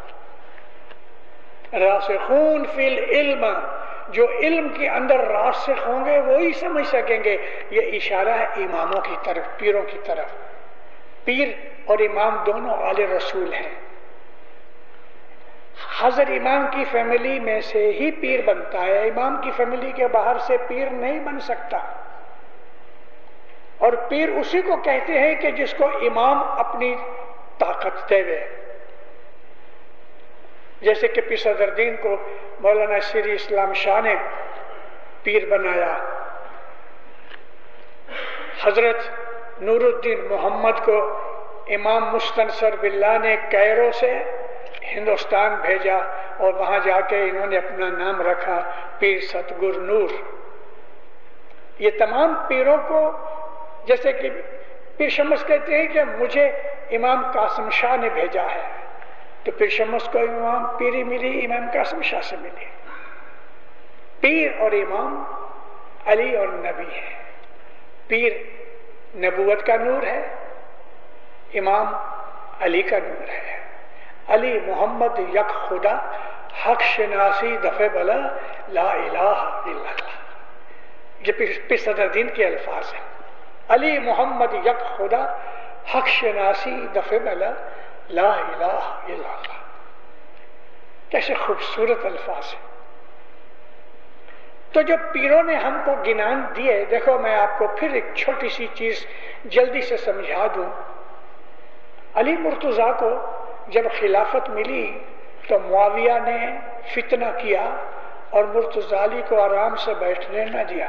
راسخون فی العلم، جو علم کے اندر راسخ ہوں گے وہی سمجھ سکیں گے۔ یہ اشارہ ہے اماموں کی طرف، پیروں کی طرف۔ پیر اور امام دونوں آل رسول ہیں۔ حضرت امام کی فیملی میں سے ہی پیر بنتا ہے، امام کی فیملی کے باہر سے پیر نہیں بن سکتا۔ اور پیر اسی کو کہتے ہیں کہ جس کو امام اپنی طاقت دے دے، جیسے کہ پیر صدر الدین کو مولانا شیری اسلام شاہ نے پیر بنایا، حضرت نور الدین محمد کو امام مستنصر باللہ نے کیرو سے ہندوستان بھیجا اور وہاں جا کے انہوں نے اپنا نام رکھا پیر ستگر نور۔ یہ تمام پیروں کو، جیسے کہ پیر شمس کہتے ہیں کہ مجھے امام قاسم شاہ نے بھیجا ہے، تو پیر شمس کو امام پیری ملی، امام قاسم شاہ سے ملی۔ پیر اور امام علی اور نبی ہے۔ پیر نبوت کا نور ہے، امام علی کا نور ہے۔ علی محمد یک خدا، حق شناسی دفع بلا، لا الہ الا اللہ۔ یہ پیر صدر الدین کے الفاظ ہیں۔ علی محمد یک خدا، حق شناسی دفع بلا، لا الہ الا اللہ۔ کیسے خوبصورت الفاظ ہیں۔ تو جو پیروں نے ہم کو گنان دیے، دیکھو میں آپ کو پھر ایک چھوٹی سی چیز جلدی سے سمجھا دوں۔ علی مرتضیٰ کو جب خلافت ملی تو معاویہ نے فتنہ کیا اور مرتضیٰ علی کو آرام سے بیٹھنے نہ دیا۔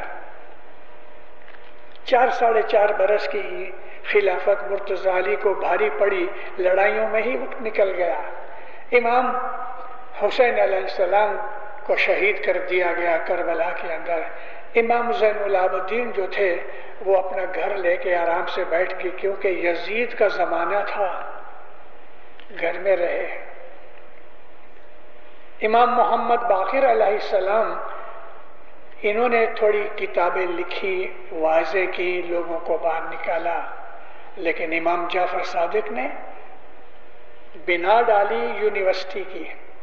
4.5 برس کی خلافت مرتضیٰ علی کو بھاری پڑی، لڑائیوں میں ہی وقت نکل گیا۔ امام حسین علیہ السلام کو شہید کر دیا گیا کربلا کے اندر۔ امام زین العابدین جو تھے وہ اپنا گھر لے کے آرام سے بیٹھ گئے، کیونکہ یزید کا زمانہ تھا، گھر میں رہے۔ امام محمد باقر علیہ السلام، انہوں نے تھوڑی کتابیں لکھی، واضح کی، لوگوں کو باہر نکالا، لیکن امام جعفر صادق نے بنا ڈالی یونیورسٹی کی،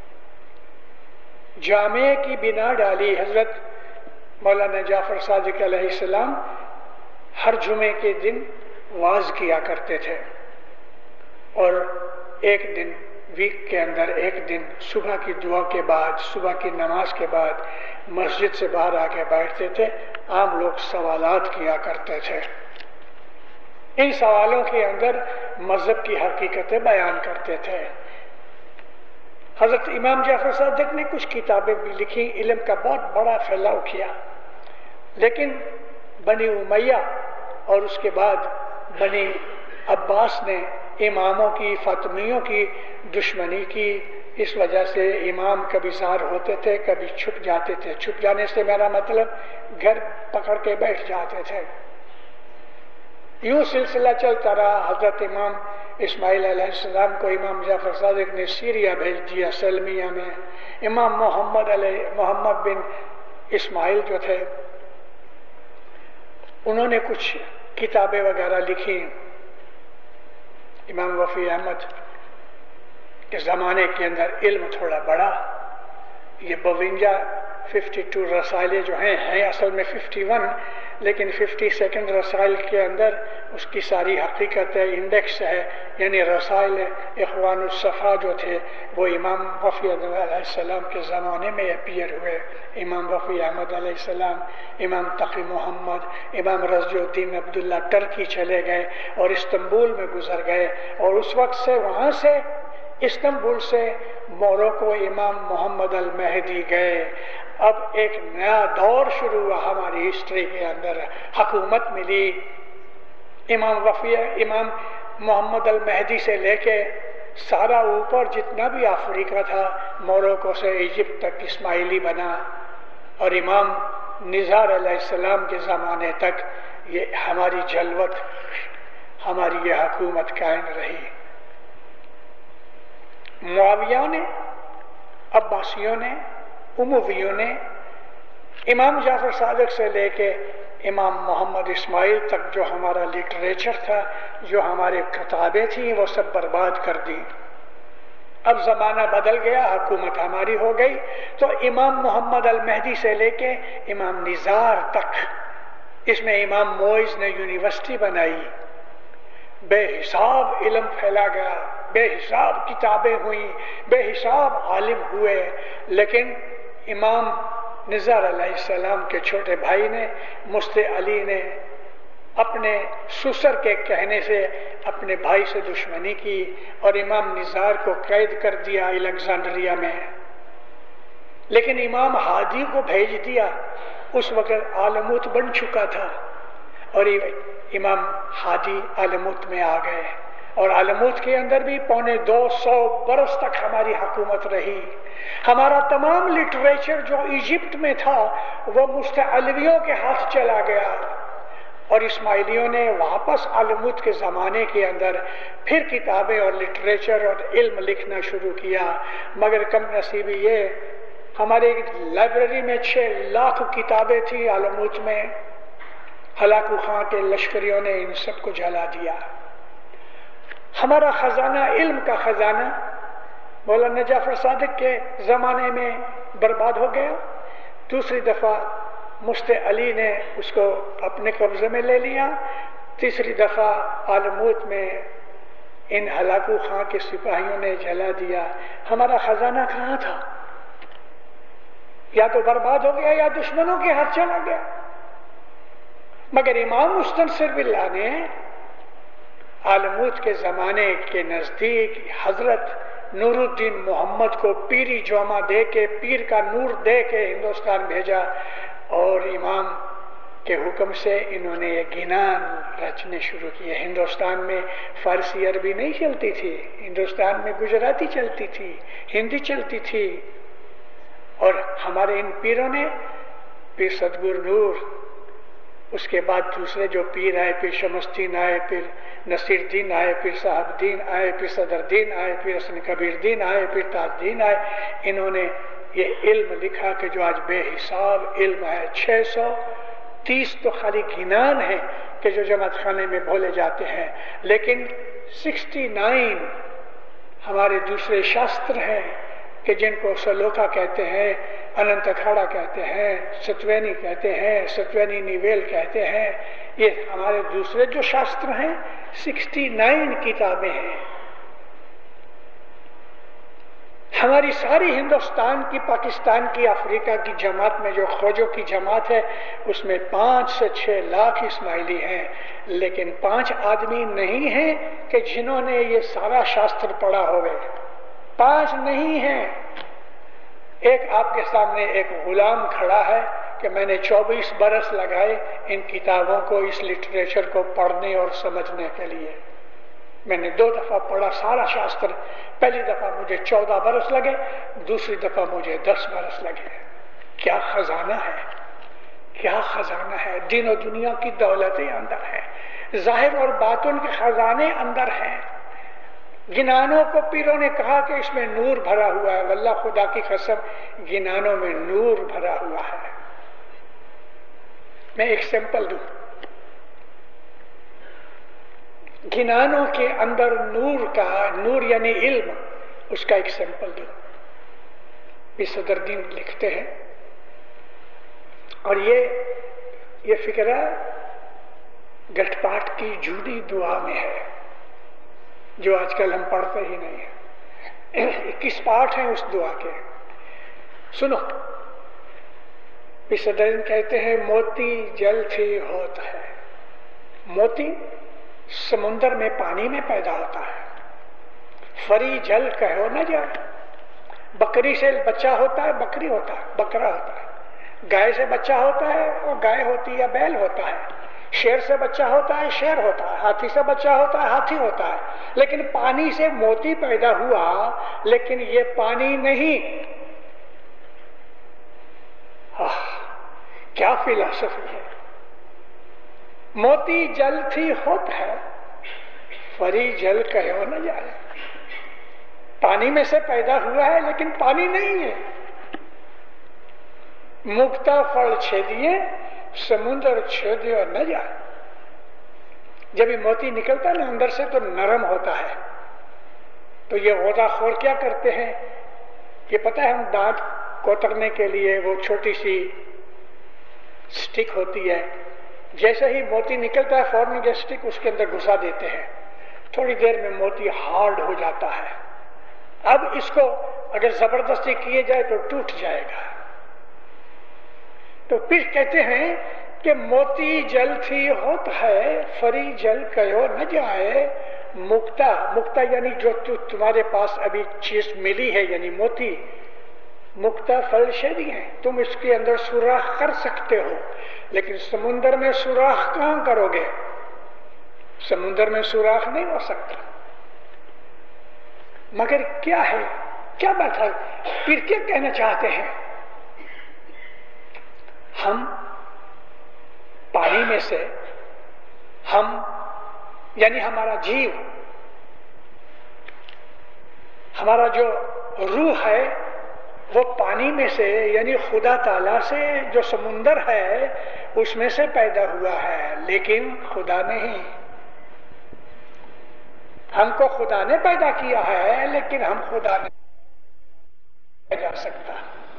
جامعہ کی بنا ڈالی۔ حضرت مولانا جعفر صادق علیہ السلام ہر جمعے کے دن واعظ کیا کرتے تھے، اور ایک دن ویک کے اندر ایک دن صبح کی دعا کے بعد، صبح کی نماز کے بعد مسجد سے باہر آ کے بیٹھتے تھے۔ عام لوگ سوالات کیا کرتے تھے، ان سوالوں کے اندر مذہب کی حقیقتیں بیان کرتے تھے۔ حضرت امام جعفر صادق نے کچھ کتابیں بھی لکھی، علم کا بہت بڑا پھیلاؤ کیا، لیکن بنی امیہ اور اس کے بعد بنی عباس نے اماموں کی، فاطمیوں کی دشمنی کی۔ اس وجہ سے امام کبھی ظاہر ہوتے تھے، کبھی چھپ جاتے تھے۔ چھپ جانے سے میرا مطلب گھر پکڑ کے بیٹھ جاتے تھے۔ یوں سلسلہ چلتا رہا۔ حضرت امام اسماعیل علیہ السلام کو امام جعفر صادق نے سیریا بھیج دیا، سلمیہ میں۔ امام محمد بن اسماعیل جو تھے انہوں نے کچھ کتابیں وغیرہ لکھی۔ امام وفی احمد کے زمانے کے اندر علم تھوڑا بڑا۔ یہ 52 رسائل جو ہیں اصل میں 51، لیکن 52 رسائل کے اندر اس کی ساری حقیقت ہے، انڈیکس ہے، یعنی رسائل اخوان الصفا جو تھے وہ امام وفی علیہ السلام کے زمانے میں اپیئر ہوئے۔ امام وفی احمد علیہ السلام، امام تقی محمد، امام رضی الدین عبداللہ ترکی چلے گئے اور استنبول میں گزر گئے، اور اس وقت سے وہاں سے استنبول سے موروکو امام محمد المہدی گئے۔ اب ایک نیا دور شروع ہوا ہماری ہسٹری کے اندر، حکومت ملی۔ امام محمد المہدی سے لے کے سارا اوپر جتنا بھی افریقہ تھا، موروکو سے ایجپٹ تک اسماعیلی بنا، اور امام نزار علیہ السلام کے زمانے تک یہ ہماری جلوت، ہماری یہ حکومت قائم رہی۔ معاویہ نے، عباسیوں نے، امویوں نے، امام جعفر صادق سے لے کے امام محمد اسماعیل تک جو ہمارا لٹریچر تھا، جو ہمارے کتابیں تھیں، وہ سب برباد کر دی۔ اب زمانہ بدل گیا، حکومت ہماری ہو گئی، تو امام محمد المہدی سے لے کے امام نزار تک، اس میں امام موئز نے یونیورسٹی بنائی، بے حساب علم پھیلا گیا، بے حساب کتابیں ہوئیں، بے حساب عالم ہوئے، لیکن امام نزار علیہ السلام کے چھوٹے بھائی نے، مفتی علی نے، اپنے سسر کے کہنے سے اپنے بھائی سے دشمنی کی اور امام نزار کو قید کر دیا الیگزینڈریا میں، لیکن امام ہادی کو بھیج دیا۔ اس وقت عالموت بن چکا تھا اور امام ہادی عالموت میں آ گئے، اور عالموت کے اندر بھی 250 برس تک ہماری حکومت رہی۔ ہمارا تمام لٹریچر جو ایجپٹ میں تھا وہ مستعلیویوں کے ہاتھ چلا گیا، اور اسماعیلیوں نے واپس عالموت کے زمانے کے اندر پھر کتابیں اور لٹریچر اور علم لکھنا شروع کیا۔ مگر کم نصیبی یہ، ہمارے لائبریری میں 6 لاکھ کتابیں تھیں عالموت میں، ہلاکو خان کے لشکریوں نے ان سب کو جلا دیا۔ ہمارا خزانہ، علم کا خزانہ، مولانا جعفر صادق کے زمانے میں برباد ہو گیا۔ دوسری دفعہ مفتی علی نے اس کو اپنے قبضے میں لے لیا۔ تیسری دفعہ عالموت میں ان ہلاکو خان کے سپاہیوں نے جلا دیا۔ ہمارا خزانہ کہاں تھا؟ یا تو برباد ہو گیا یا دشمنوں کے ہاتھ چلا گیا۔ مگر امام مستنصر باللہ نے عالموت کے زمانے کے نزدیک حضرت نور الدین محمد کو پیری جومہ دے کے، پیر کا نور دے کے ہندوستان بھیجا، اور امام کے حکم سے انہوں نے یہ گنان رچنے شروع کیے۔ ہندوستان میں فارسی عربی نہیں چلتی تھی، ہندوستان میں گجراتی چلتی تھی، ہندی چلتی تھی، اور ہمارے ان پیروں نے، پیر صدگور نور، اس کے بعد دوسرے جو پیر آئے، پیر شمس الدین آئے، پیر نصیر الدین آئے، پیر صاحب الدین آئے، پیر صدر الدین آئے، پیر حسن کبیر الدین آئے، پیر تاج الدین آئے، انہوں نے یہ علم لکھا کہ جو آج بے حساب علم ہے۔ 630 تو خالی گنان ہے کہ جو جماعت خانے میں بولے جاتے ہیں، لیکن 69 ہمارے دوسرے شاستر ہیں کہ جن کو سلوکا کہتے ہیں، اننت اکھاڑا کہتے ہیں، ستوینی کہتے ہیں، ستوینی نیویل کہتے ہیں، یہ ہمارے دوسرے جو شاستر ہیں۔ 69 کتابیں ہیں۔ ہماری ساری ہندوستان کی، پاکستان کی، افریقہ کی جماعت میں جو خوجوں کی جماعت ہے، اس میں 5 سے 6 لاکھ اسماعیلی ہیں، لیکن 5 آدمی نہیں ہیں کہ جنہوں نے یہ سارا شاستر پڑھا ہوئے۔ 5 نہیں ہیں۔ ایک آپ کے سامنے ایک غلام کھڑا ہے کہ میں نے 24 برس لگائے ان کتابوں کو، اس لٹریچر کو پڑھنے اور سمجھنے کے لیے۔ میں نے 2 دفعہ پڑھا سارا شاستر، پہلی دفعہ مجھے 14 برس لگے، دوسری دفعہ مجھے 10 برس لگے۔ کیا خزانہ ہے، کیا خزانہ ہے! دین و دنیا کی دولتیں اندر ہیں، ظاہر اور باطن کے خزانے اندر ہیں۔ گنانوں کو پیروں نے کہا کہ اس میں نور بھرا ہوا ہے، واللہ خدا کی قسم گنانوں میں نور بھرا ہوا ہے۔ میں ایک سیمپل دوں، گنانوں کے اندر نور کا، نور یعنی علم، اس کا ایک سیمپل دوں۔ یہ صدر الدین لکھتے ہیں، اور یہ فکرہ گٹھ پاٹ کی جھوٹی دعا میں ہے جو آج کل ہم پڑھتے ہی نہیں ہیں۔ 21 پاٹ ہیں اس دعا کے، سنو۔ صدر الدین کہتے ہیں، موتی جل سے ہوتا ہے۔ موتی سمندر میں پانی میں پیدا ہوتا ہے، فری جل کہو نہ جائے۔ بکری سے بچہ ہوتا ہے، بکری ہوتا ہے، بکرا ہوتا ہے۔ گائے سے بچہ ہوتا ہے، اور گائے ہوتی ہے، بیل ہوتا ہے۔ شیر سے بچہ ہوتا ہے شیر ہوتا ہے، ہاتھی سے بچہ ہوتا ہے ہاتھی ہوتا ہے، لیکن پانی سے موتی پیدا ہوا، لیکن یہ پانی نہیں۔ کیا فلسفی ہے! موتی جل تھی ہوت ہے، فری جل کہو نہ جائے۔ پانی میں سے پیدا ہوا ہے لیکن پانی نہیں ہے۔ مکتا پھل چھیدیے سمندر چھیدیو نہ جائے۔ جب یہ موتی نکلتا ہے نا اندر سے تو نرم ہوتا ہے، تو یہ غوطہ خور کیا کرتے ہیں؟ یہ پتہ ہے ہم دانت کوترنے کے لیے وہ چھوٹی سی سٹک ہوتی ہے، جیسے ہی موتی نکلتا ہے فوراً یہ سٹک اس کے اندر گھسا دیتے ہیں، تھوڑی دیر میں موتی ہارڈ ہو جاتا ہے۔ اب اس کو اگر زبردستی کیے جائے تو ٹوٹ جائے گا۔ تو پھر کہتے ہیں کہ موتی جل تھی ہوت ہے، فری جل کہو نہ جائے۔ مکتا یعنی جو تمہارے پاس ابھی چیز ملی ہے، یعنی موتی، مکتا پھل شیدی ہے، تم اس کے اندر سوراخ کر سکتے ہو، لیکن سمندر میں سوراخ کہاں کرو گے؟ سمندر میں سوراخ نہیں ہو سکتا۔ مگر کیا ہے، کیا بات ہے، پھر کیا کہنا چاہتے ہیں؟ ہم پانی میں سے، ہم یعنی ہمارا جیو، ہمارا جو روح ہے وہ پانی میں سے یعنی خدا تعالیٰ سے جو سمندر ہے اس میں سے پیدا ہوا ہے، لیکن خدا نہیں۔ ہم کو خدا نے پیدا کیا ہے لیکن ہم خدا نہیں جا سکتا۔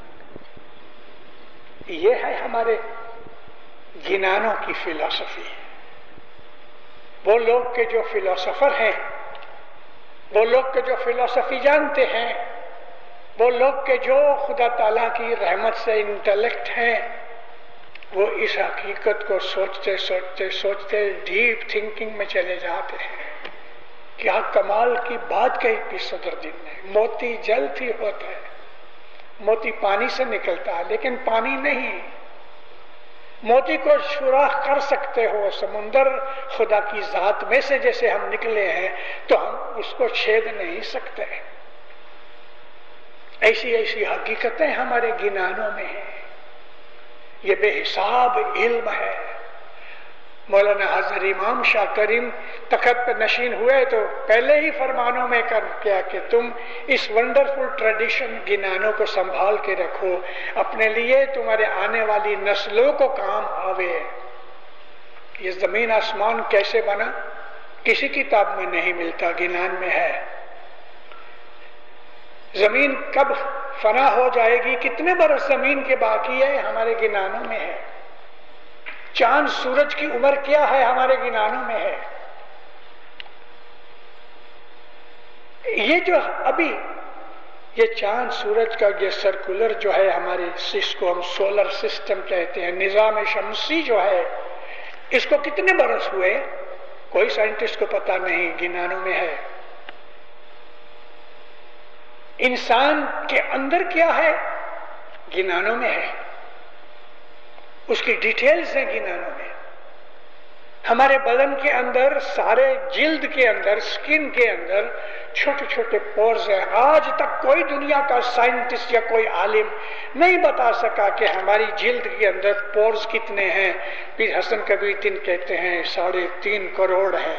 یہ ہے ہمارے گنانوں کی فلسفی۔ وہ لوگ کے جو فلسفر ہیں، وہ لوگ کے جو فلسفی جانتے ہیں، وہ لوگ کے جو خدا تعالیٰ کی رحمت سے انٹلیکٹ ہیں، وہ اس حقیقت کو سوچتے سوچتے سوچتے ڈیپ تھنکنگ میں چلے جاتے ہیں۔ کیا کمال کی بات کہی پیر صدرالدین نے، موتی جل تھی ہوتا ہے، موتی پانی سے نکلتا ہے لیکن پانی نہیں۔ موتی کو سوراخ کر سکتے ہو، سمندر خدا کی ذات میں سے جیسے ہم نکلے ہیں تو ہم اس کو چھید نہیں سکتے۔ ایسی ایسی حقیقتیں ہمارے گنانوں میں ہیں، یہ بے حساب علم ہے۔ مولانا حضرت امام شاہ کریم تخت پہ نشین ہوئے تو پہلے ہی فرمانوں میں کر کیا کہ تم اس ونڈرفل ٹریڈیشن گنانوں کو سنبھال کے رکھو، اپنے لیے تمہارے آنے والی نسلوں کو کام آوے۔ یہ زمین آسمان کیسے بنا کسی کتاب میں نہیں ملتا، گنان میں ہے۔ زمین کب فنا ہو جائے گی، کتنے برس زمین کے باقی ہے، ہمارے گنانوں میں ہے۔ چاند سورج کی عمر کیا ہے، ہمارے گنانوں میں ہے۔ یہ جو ابھی یہ چاند سورج کا یہ سرکولر جو ہے ہمارے جس کو ہم سولر سسٹم کہتے ہیں، نظام شمسی جو ہے، اس کو کتنے برس ہوئے کوئی سائنٹسٹ کو پتا نہیں، گنانوں میں ہے۔ انسان کے اندر کیا ہے، گنانوں میں ہے، اس کی ڈیٹیلز ہیں گنانوں میں۔ ہمارے بدن کے اندر، سارے جلد کے اندر، سکن کے اندر چھوٹے چھوٹے پورز ہیں۔ آج تک کوئی دنیا کا سائنٹسٹ یا کوئی عالم نہیں بتا سکا کہ ہماری جلد کے اندر پورز کتنے ہیں۔ پیر حسن کبیر الدین کہتے ہیں 3.5 کروڑ ہیں۔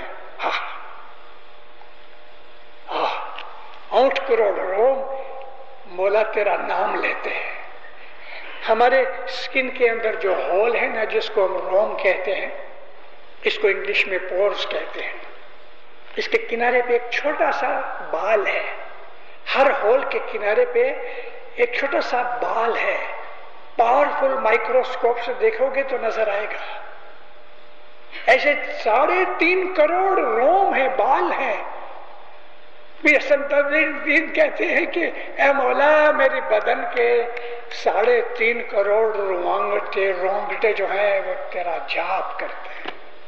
8 کروڑ روم مولا تیرا نام لیتے ہیں۔ ہمارے سکن کے اندر جو ہول ہے نا، جس کو ہم روم کہتے ہیں، اس کو انگلش میں پورز کہتے ہیں، اس کے کنارے پہ ایک چھوٹا سا بال ہے، ہر ہول کے کنارے پہ ایک چھوٹا سا بال ہے۔ پاورفل مائکروسکوپ سے دیکھو گے تو نظر آئے گا۔ ایسے 3.5 کروڑ روم ہیں، بال ہیں۔ دین کہتے ہیں کہ اے مولا، میرے بدن کے 3.5 کروڑ رونگٹے جو ہیں وہ تیرا جاپ کرتے ہیں۔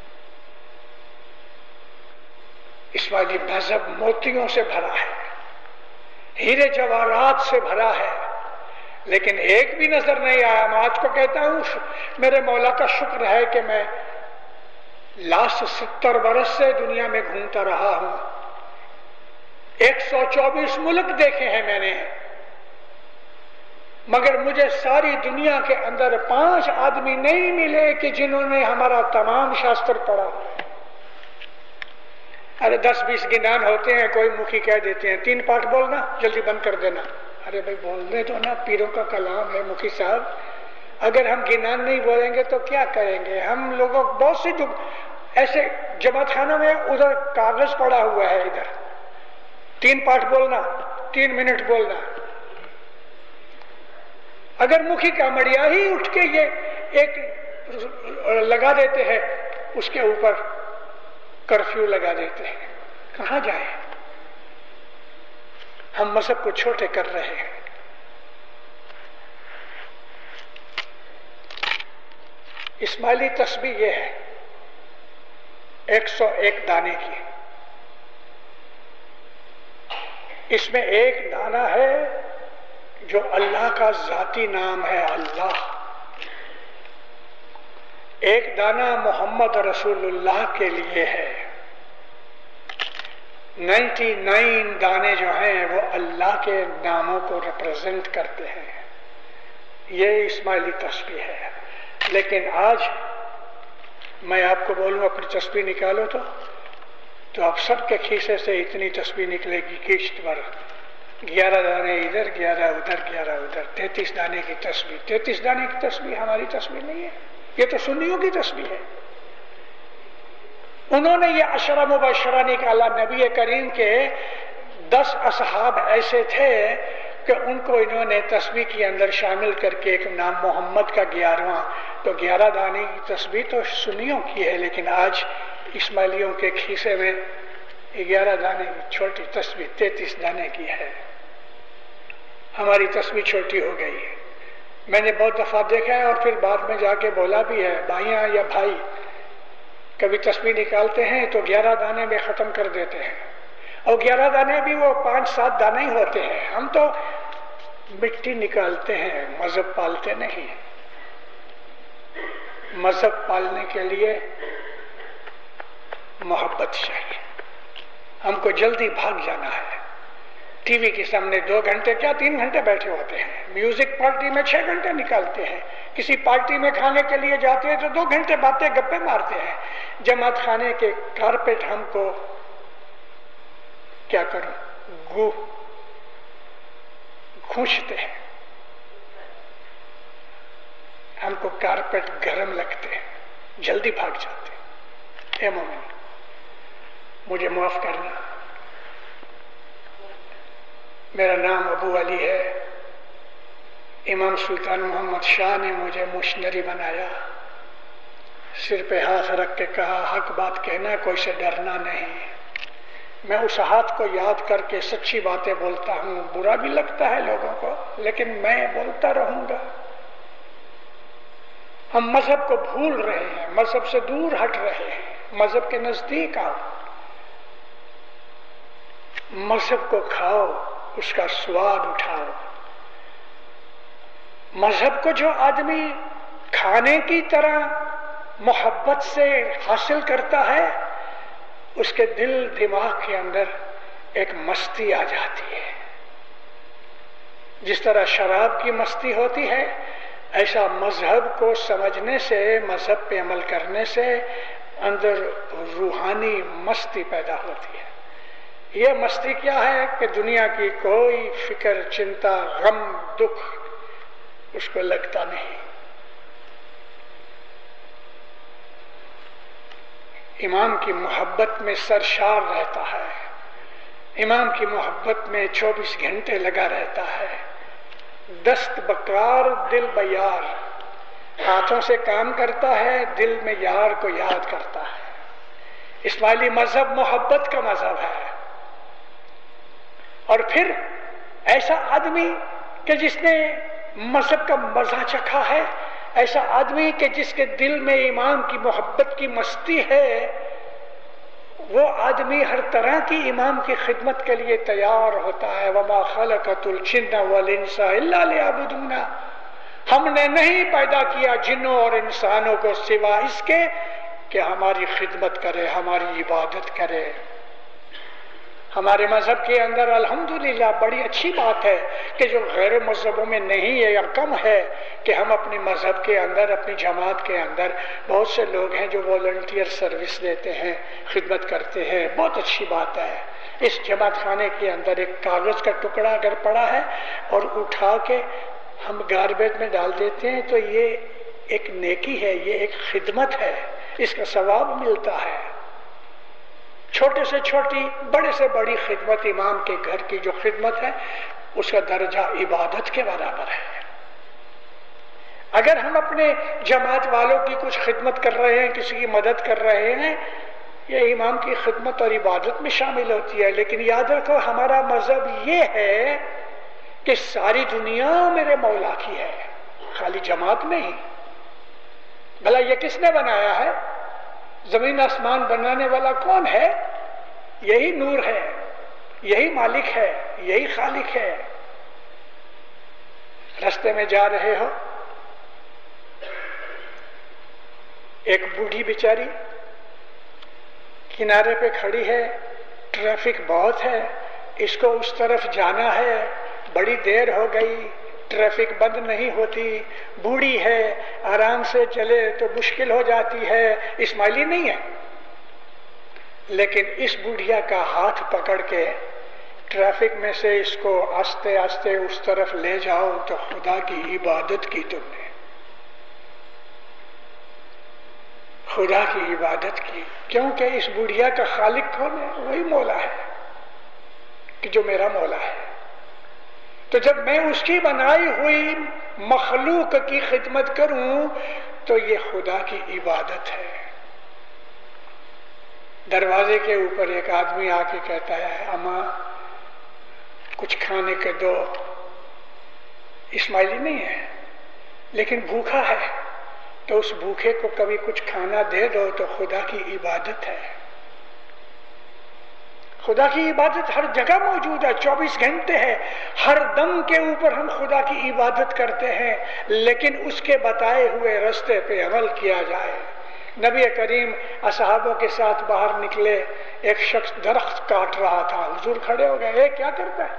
اسماعیلی مذہب موتیوں سے بھرا ہے، ہیرے جواہرات سے بھرا ہے، لیکن ایک بھی نظر نہیں آیا۔ میں آج کو کہتا ہوں میرے مولا کا شکر ہے کہ میں لاسٹ 70 برس سے دنیا میں گھومتا رہا ہوں، 124 ملک دیکھے ہیں میں نے، مگر مجھے ساری دنیا کے اندر 5 آدمی نہیں ملے کہ جنہوں نے ہمارا تمام شاستر پڑھا۔ ارے 10-20 گنان ہوتے ہیں، کوئی مکھی کہہ دیتے ہیں 3 پاٹ بولنا، جلدی بند کر دینا۔ ارے بھائی بولنے دو نا، پیروں کا کلام ہے مکھی صاحب، اگر ہم گنان نہیں بولیں گے تو کیا کریں گے؟ ہم لوگوں بہت سی ایسے جماعت خانوں میں ادھر کاغذ پڑا ہوا ہے، ادھر 3 پاٹ بولنا، 3 منٹ بولنا۔ اگر مکھی کا مڑیا ہی اٹھ کے یہ ایک لگا دیتے ہیں، اس کے اوپر کرفیو لگا دیتے ہیں، کہاں جائیں؟ ہم مذہب کو چھوٹے کر رہے ہیں۔ اسماعیلی تسبیح یہ ہے 101 دانے کی، اس میں ایک دانہ ہے جو اللہ کا ذاتی نام ہے اللہ، ایک دانہ محمد رسول اللہ کے لیے ہے، 99 دانے جو ہیں وہ اللہ کے ناموں کو ریپرزینٹ کرتے ہیں۔ یہ اسماعیلی تسبیح ہے۔ لیکن آج میں آپ کو بولوں اپنی تسبیح نکالو تو آپ سب کے کھیسے سے اتنی تسبیح نکلے گی کشت بھر، 11 دانے ادھر، 11 ادھر، 11 ادھر، 33 دانے کی تسبیح۔ 33 دانے کی تسبیح ہماری تسبیح نہیں ہے، یہ تو سنیوں کی تسبیح ہے۔ انہوں نے یہ 10 مبشرہ نکالا۔ نبی کریم کے 10 اصحاب ایسے تھے کہ ان کو انہوں نے تسبیح کے اندر شامل کر کے ایک نام محمد کا 11واں، تو 11 دانے کی تسبیح تو سنیوں کی ہے، لیکن آج اسماعیلیوں کے کھیسے میں 11 دانے کی چھوٹی تسبیح 33 دانے کی ہے۔ ہماری تسبیح چھوٹی ہو گئی ہے۔ میں نے بہت دفعہ دیکھا ہے اور پھر بعد میں جا کے بولا بھی ہے، بھائیاں یا بھائی کبھی تسبیح نکالتے ہیں تو 11 دانے میں ختم کر دیتے ہیں، اور 11 دانے بھی وہ 5-7 دانے ہی ہوتے ہیں۔ ہم تو مٹی نکالتے ہیں، مذہب پالتے نہیں۔ مذہب پالنے کے لیے محبت چاہیے۔ ہم کو جلدی بھاگ جانا ہے، ٹی وی کے سامنے 2 گھنٹے کیا 3 گھنٹے بیٹھے ہوتے ہیں، میوزک پارٹی میں 6 گھنٹے نکالتے ہیں، کسی پارٹی میں کھانے کے لیے جاتے ہیں تو 2 گھنٹے باتیں گپے مارتے ہیں۔ جماعت خانے کے کارپیٹ ہم کو کیا کروں کھونچتے ہیں، ہم کو کارپیٹ گرم لگتے ہیں، جلدی بھاگ جاتے ہیں۔ اے مومن مجھے معاف کرنا، میرا نام ابو علی ہے، امام سلطان محمد شاہ نے مجھے مشنری بنایا، سر پہ ہاتھ رکھ کے کہا حق بات کہنا، کوئی سے ڈرنا نہیں۔ میں اس ہاتھ کو یاد کر کے سچی باتیں بولتا ہوں، برا بھی لگتا ہے لوگوں کو، لیکن میں بولتا رہوں گا۔ ہم مذہب کو بھول رہے ہیں، مذہب سے دور ہٹ رہے ہیں، مذہب کے نزدیک آؤ، مذہب کو کھاؤ، اس کا سواد اٹھاؤ۔ مذہب کو جو آدمی کھانے کی طرح محبت سے حاصل کرتا ہے، اس کے دل دماغ کے اندر ایک مستی آ جاتی ہے۔ جس طرح شراب کی مستی ہوتی ہے، ایسا مذہب کو سمجھنے سے، مذہب پہ عمل کرنے سے اندر روحانی مستی پیدا ہوتی ہے۔ یہ مستی کیا ہے کہ دنیا کی کوئی فکر، چنتا، غم، دکھ اس کو لگتا نہیں۔ امام کی محبت میں سرشار رہتا ہے، امام کی محبت میں 24 گھنٹے لگا رہتا ہے۔ دست بکار دل بیار، ہاتھوں سے کام کرتا ہے، دل میں یار کو یاد کرتا ہے۔ اسماعیلی مذہب محبت کا مذہب ہے۔ اور پھر ایسا آدمی کہ جس نے مذہب کا مزہ چکھا ہے، ایسا آدمی کہ جس کے دل میں امام کی محبت کی مستی ہے، وہ آدمی ہر طرح کی امام کی خدمت کے لیے تیار ہوتا ہے۔ وَمَا خَلَقَتُ الْجِنَّ وَالْإِنسَ إِلَّا لِيَعْبُدُونَ، ہم نے نہیں پیدا کیا جنوں اور انسانوں کو سوا اس کے کہ ہماری خدمت کرے، ہماری عبادت کرے۔ ہمارے مذہب کے اندر الحمدللہ بڑی اچھی بات ہے کہ جو غیر مذہبوں میں نہیں ہے یا کم ہے، کہ ہم اپنے مذہب کے اندر، اپنی جماعت کے اندر بہت سے لوگ ہیں جو والنٹیئر سروس دیتے ہیں، خدمت کرتے ہیں، بہت اچھی بات ہے۔ اس جماعت خانے کے اندر ایک کاغذ کا ٹکڑا اگر پڑا ہے اور اٹھا کے ہم گاربیج میں ڈال دیتے ہیں تو یہ ایک نیکی ہے، یہ ایک خدمت ہے، اس کا ثواب ملتا ہے۔ چھوٹے سے چھوٹی، بڑے سے بڑی خدمت، امام کے گھر کی جو خدمت ہے اس کا درجہ عبادت کے برابر ہے۔ اگر ہم اپنے جماعت والوں کی کچھ خدمت کر رہے ہیں، کسی کی مدد کر رہے ہیں، یہ امام کی خدمت اور عبادت میں شامل ہوتی ہے۔ لیکن یاد رکھو ہمارا مذہب یہ ہے کہ ساری دنیا میرے مولا کی ہے، خالی جماعت نہیں۔ بھلا یہ کس نے بنایا ہے؟ زمین آسمان بنانے والا کون ہے؟ یہی نور ہے، یہی مالک ہے، یہی خالق ہے۔ رستے میں جا رہے ہو، ایک بوڑھی بیچاری کنارے پہ کھڑی ہے، ٹریفک بہت ہے، اس کو اس طرف جانا ہے، بڑی دیر ہو گئی، ٹریفک بند نہیں ہوتی، بوڑھی ہے، آرام سے چلے تو مشکل ہو جاتی ہے، اسماعیلی نہیں ہے۔ لیکن اس بوڑھیا کا ہاتھ پکڑ کے ٹریفک میں سے اس کو آستے آستے اس طرف لے جاؤ تو خدا کی عبادت کی تم نے، خدا کی عبادت کی، کیونکہ اس بوڑھیا کا خالق کون ہے؟ وہی مولا ہے کہ جو میرا مولا ہے۔ تو جب میں اس کی بنائی ہوئی مخلوق کی خدمت کروں تو یہ خدا کی عبادت ہے۔ دروازے کے اوپر ایک آدمی آ کے کہتا ہے، اماں کچھ کھانے کے دو۔ اسماعیلی نہیں ہے لیکن بھوکا ہے، تو اس بھوکے کو کبھی کچھ کھانا دے دو تو خدا کی عبادت ہے۔ خدا کی عبادت ہر جگہ موجود ہے، 24 گھنٹے ہے، ہر دم کے اوپر ہم خدا کی عبادت کرتے ہیں، لیکن اس کے بتائے ہوئے رستے پہ عمل کیا جائے۔ نبی کریم اصحابوں کے ساتھ باہر نکلے، ایک شخص درخت کاٹ رہا تھا، حضور کھڑے ہو گئے، اے کیا کرتا ہے؟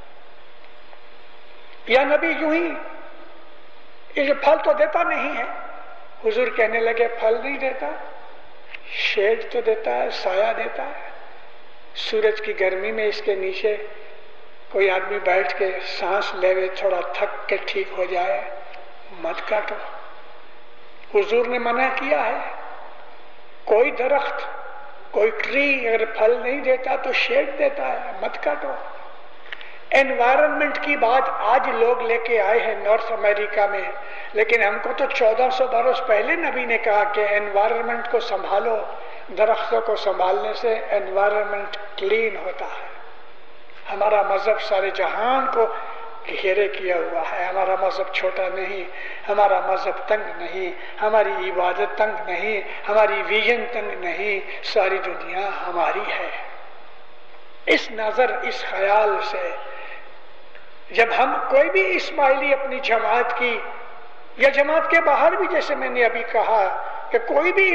یا نبی یوں ہی، یہ پھل تو دیتا نہیں ہے۔ حضور کہنے لگے پھل نہیں دیتا، شیڈ تو دیتا ہے، سایہ دیتا ہے۔ سورج کی گرمی میں اس کے نیچے کوئی آدمی بیٹھ کے سانس لے، تھوڑا تھک کے ٹھیک ہو جائے، مت کاٹو۔ حضور نے منع کیا ہے۔ کوئی درخت، کوئی ٹری اگر پھل نہیں دیتا تو شیڈ دیتا ہے، مت کاٹو۔ انوائرمنٹ کی بات آج لوگ لے کے آئے ہیں نارتھ امریکہ میں، لیکن ہم کو تو 1400 برس پہلے نبی نے کہا کہ انوائرمنٹ کو سنبھالو۔ درختوں کو سنبھالنے سے انوائرمنٹ کلین ہوتا ہے۔ ہمارا مذہب سارے جہان کو گھیرے کیا ہوا ہے، ہمارا مذہب چھوٹا نہیں، ہمارا مذہب تنگ نہیں، ہماری عبادت تنگ نہیں، ہماری ویژن تنگ نہیں، ساری دنیا ہماری ہے۔ اس نظر، اس خیال سے جب ہم کوئی بھی اسماعیلی اپنی جماعت کی یا جماعت کے باہر بھی، جیسے میں نے ابھی کہا کہ کوئی بھی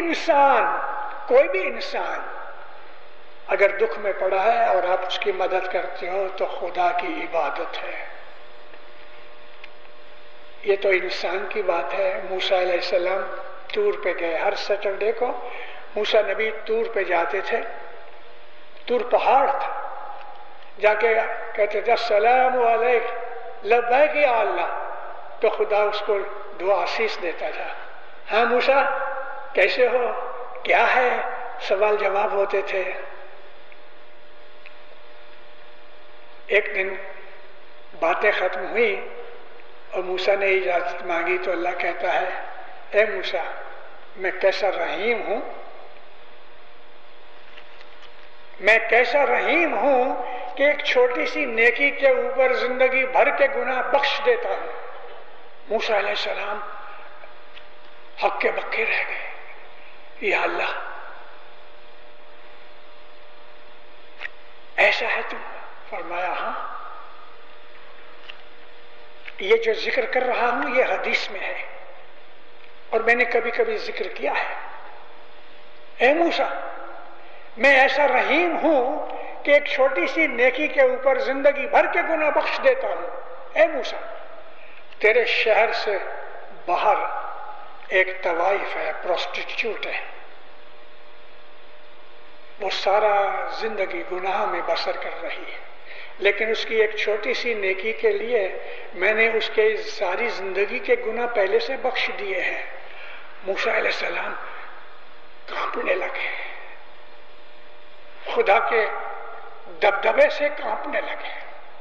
انسان اگر دکھ میں پڑا ہے اور آپ اس کی مدد کرتے ہو تو خدا کی عبادت ہے۔ یہ تو انسان کی بات ہے۔ موسیٰ علیہ السلام طور پہ گئے، ہر سیٹرڈے کو موسیٰ نبی طور پہ جاتے تھے۔ طور پہاڑ تھا، جا کے کہتے تھے السلام علیک لبیک یا اللہ، تو خدا اس کو دعا آسیس دیتا تھا۔ ہاں موسیٰ کیسے ہو، کیا ہے، سوال جواب ہوتے تھے۔ ایک دن باتیں ختم ہوئی اور موسیٰ نے اجازت مانگی تو اللہ کہتا ہے، اے موسیٰ میں کیسا رحیم ہوں، میں کیسا رحیم ہوں کہ ایک چھوٹی سی نیکی کے اوپر زندگی بھر کے گناہ بخش دیتا ہوں۔ موسیٰ علیہ السلام ہکے بکے رہ گئے، یا اللہ ایسا ہے تم؟ فرمایا ہاں، یہ جو ذکر کر رہا ہوں یہ حدیث میں ہے اور میں نے کبھی کبھی ذکر کیا ہے۔ اے موسیٰ میں ایسا رحیم ہوں کہ ایک چھوٹی سی نیکی کے اوپر زندگی بھر کے گناہ بخش دیتا ہوں. اے موسیٰ تیرے شہر سے باہر ایک طوائف ہے، پروسٹیٹیوٹ ہے، وہ سارا زندگی گناہ میں بسر کر رہی ہے، لیکن اس کی ایک چھوٹی سی نیکی کے لیے میں نے اس کے ساری زندگی کے گناہ پہلے سے بخش دیے ہیں. موسیٰ علیہ السلام کانپنے لگے، خدا کے دبدبے سے کانپنے لگے،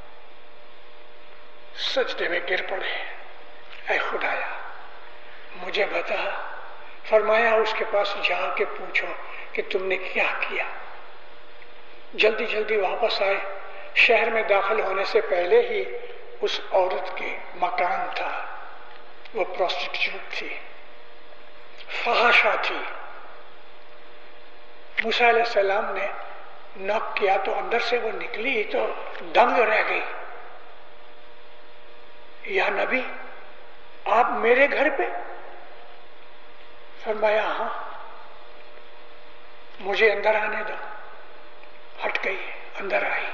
سجدے میں گر پڑے. اے خدایا مجھے بتا. فرمایا اس کے پاس جا کے پوچھو کہ تم نے کیا کیا. جلدی جلدی واپس آئے. شہر میں داخل ہونے سے پہلے ہی اس عورت کے مکان تھا، وہ پروسٹیٹیوٹ تھی، فحاشہ تھی. موسیٰ علیہ السلام نے ناک کیا تو اندر سے وہ نکلی تو دنگ رہ گئی. یا نبی آپ میرے گھر پہ؟ فرمایا ہاں. مجھے اندر آنے دو. ہٹ گئی، اندر آئی.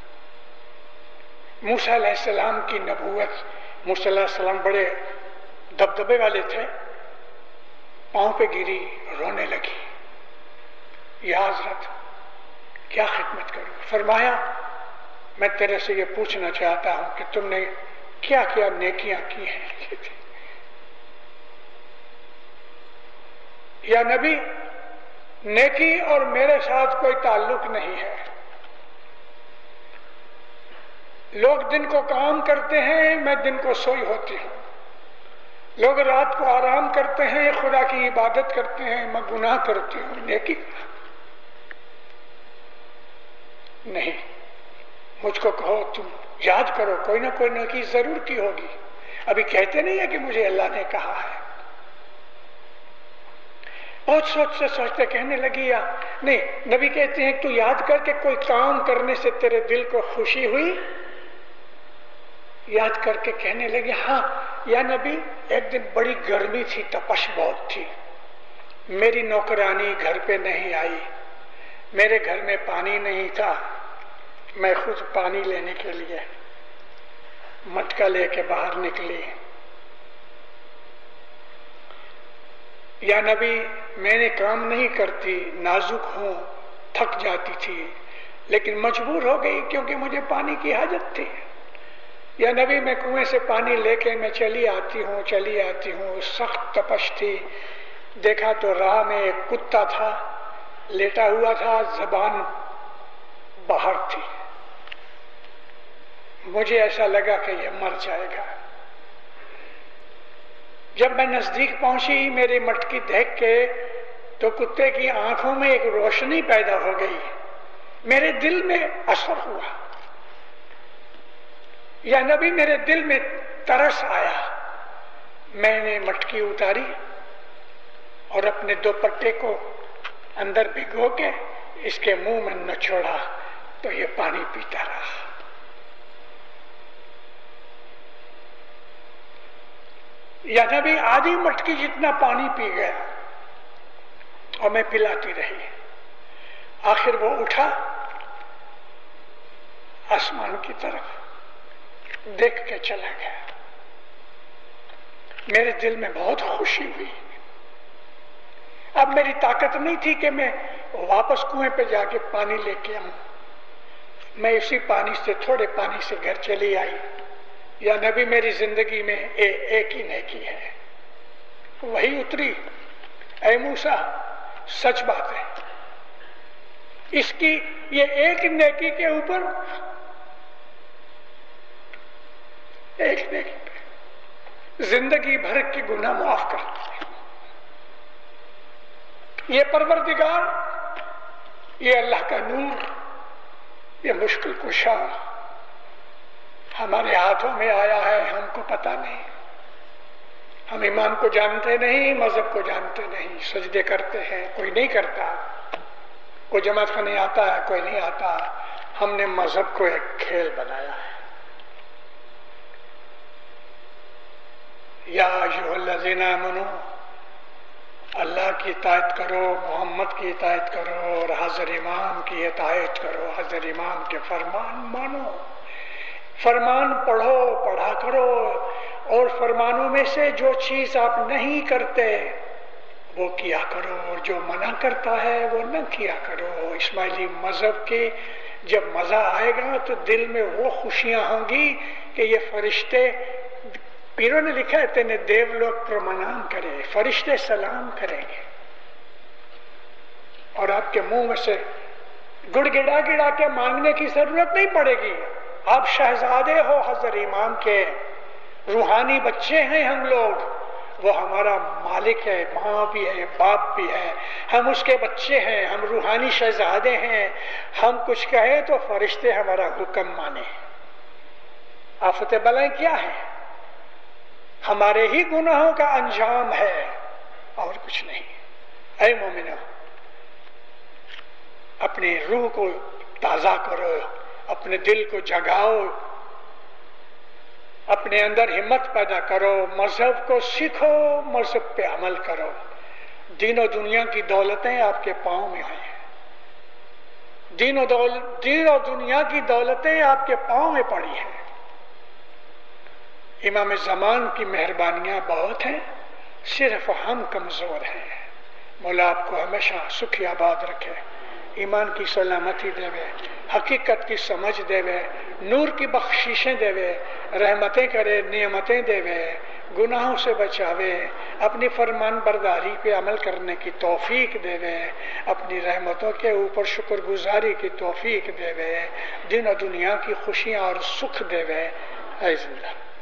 موسیٰ علیہ السلام کی نبوت، موسیٰ علیہ السلام بڑے دبدبے والے تھے، پاؤں پہ گری، رونے لگی. یا حضرت کیا خدمت کروں؟ فرمایا میں تیرے سے یہ پوچھنا چاہتا ہوں کہ تم نے کیا کیا نیکیاں کی ہیں. یا نبی نیکی اور میرے ساتھ کوئی تعلق نہیں ہے. لوگ دن کو کام کرتے ہیں، میں دن کو سوئی ہوتی ہوں. لوگ رات کو آرام کرتے ہیں، خدا کی عبادت کرتے ہیں، میں گناہ کرتی ہوں. نیکی نہیں. مجھ کو کہو تم یاد کرو، کوئی نہ کوئی نیکی ضرور کی ہوگی. ابھی کہتے نہیں ہے کہ مجھے اللہ نے کہا ہے. بہت سوچتے سوچتے کہنے لگی یا نہیں. نبی کہتے ہیں تو یاد کر کے کوئی کام کرنے سے تیرے دل کو خوشی ہوئی. یاد کر کے کہنے لگی ہاں یا نبی ایک دن بڑی گرمی تھی، تپش بہت تھی، میری نوکرانی گھر پہ نہیں آئی، میرے گھر میں پانی نہیں تھا، میں خود پانی لینے کے لیے مٹکا لے کے باہر نکلی. یا نبی میں نے کام نہیں کرتی، نازک ہوں، تھک جاتی تھی، لیکن مجبور ہو گئی کیونکہ مجھے پانی کی حاجت تھی. یا نبی میں کنویں سے پانی لے کے میں چلی آتی ہوں. سخت تپش تھی. دیکھا تو راہ میں ایک کتا تھا، لیٹا ہوا تھا، زبان باہر تھی. مجھے ایسا لگا کہ یہ مر جائے گا. جب میں نزدیک پہنچی، میری مٹکی دیکھ کے تو کتے کی آنکھوں میں ایک روشنی پیدا ہو گئی. میرے دل میں اثر ہوا. یا نبی میرے دل میں ترس آیا. میں نے مٹکی اتاری اور اپنے دوپٹے کو اندر بھگو کے اس کے منہ میں نچوڑا تو یہ پانی پیتا رہا. یا نبی آدھی مٹکی جتنا پانی پی گیا اور میں پلاتی رہی. آخر وہ اٹھا، آسمان کی طرف دیکھ کے چلا گیا. میرے دل میں بہت خوشی ہوئی. اب میری طاقت نہیں تھی کہ میں واپس کنویں پہ جا کے پانی لے کے آؤں. میں اسی پانی سے، تھوڑے پانی سے گھر چلی آئی. یا نبی میری زندگی میں ایک ہی نیکی ہے. وہی اتری، اے موسیٰ سچ بات ہے، اس کی یہ ایک نیکی کے اوپر، ایک نیکی پہ زندگی بھر کے گناہ معاف کرتی ہے. یہ پروردگار، یہ اللہ کا نور، یہ مشکل کشا ہمارے ہاتھوں میں آیا ہے. ہم کو پتا نہیں، ہم ایمان کو جانتے نہیں، مذہب کو جانتے نہیں. سجدے کرتے ہیں، کوئی نہیں کرتا. کوئی جماعت کا نہیں آتا ہے، کوئی نہیں آتا. ہم نے مذہب کو ایک کھیل بنایا ہے. یا ایھا الذین آمنوا اللہ کی اطاعت کرو، محمد کی اطاعت کرو، اور حضرت امام کی اطاعت کرو، حضرت امام کے فرمان مانو، فرمان پڑھو، پڑھا کرو، اور فرمانوں میں سے جو چیز آپ نہیں کرتے وہ کیا کرو، اور جو منع کرتا ہے وہ نہ کیا کرو۔ اسماعیلی مذہب کے جب مزہ آئے گا تو دل میں وہ خوشیاں ہوں گی کہ یہ فرشتے، پیروں نے لکھا ہے تینے دیو لوگ پرمنام کرے، فرشتے سلام کریں گے، اور آپ کے منہ میں سے گڑ گڑا گڑا کے مانگنے کی ضرورت نہیں پڑے گی۔ آپ شہزادے ہو حضرت امام کے، روحانی بچے ہیں ہم لوگ، وہ ہمارا مالک ہے، ماں بھی ہے، باپ بھی ہے، ہم اس کے بچے ہیں، ہم روحانی شہزادے ہیں، ہم کچھ کہیں تو فرشتے ہمارا حکم مانے۔ آفت بلائیں کیا ہے؟ ہمارے ہی گناہوں کا انجام ہے اور کچھ نہیں۔ اے مومنو، اپنی روح کو تازہ کرو، اپنے دل کو جگاؤ، اپنے اندر ہمت پیدا کرو، مذہب کو سیکھو، مذہب پہ عمل کرو۔ دین و دنیا کی دولتیں آپ کے پاؤں میں ہیں، دین و دنیا کی دولتیں آپ کے پاؤں میں پڑی ہیں۔ امام زمان کی مہربانیاں بہت ہیں، صرف ہم کمزور ہیں۔ مولا آپ کو ہمیشہ سکھی آباد رکھے، ایمان کی سلامتی دے وے، حقیقت کی سمجھ دے وے، نور کی بخششیں دے وے، رحمتیں کرے، نعمتیں دے وے، گناہوں سے بچاوے، اپنی فرمان برداری پہ عمل کرنے کی توفیق دے وے، اپنی رحمتوں کے اوپر شکر گزاری کی توفیق دے وے، دین و دنیا کی خوشیاں اور سکھ دے وے۔ اے زندہ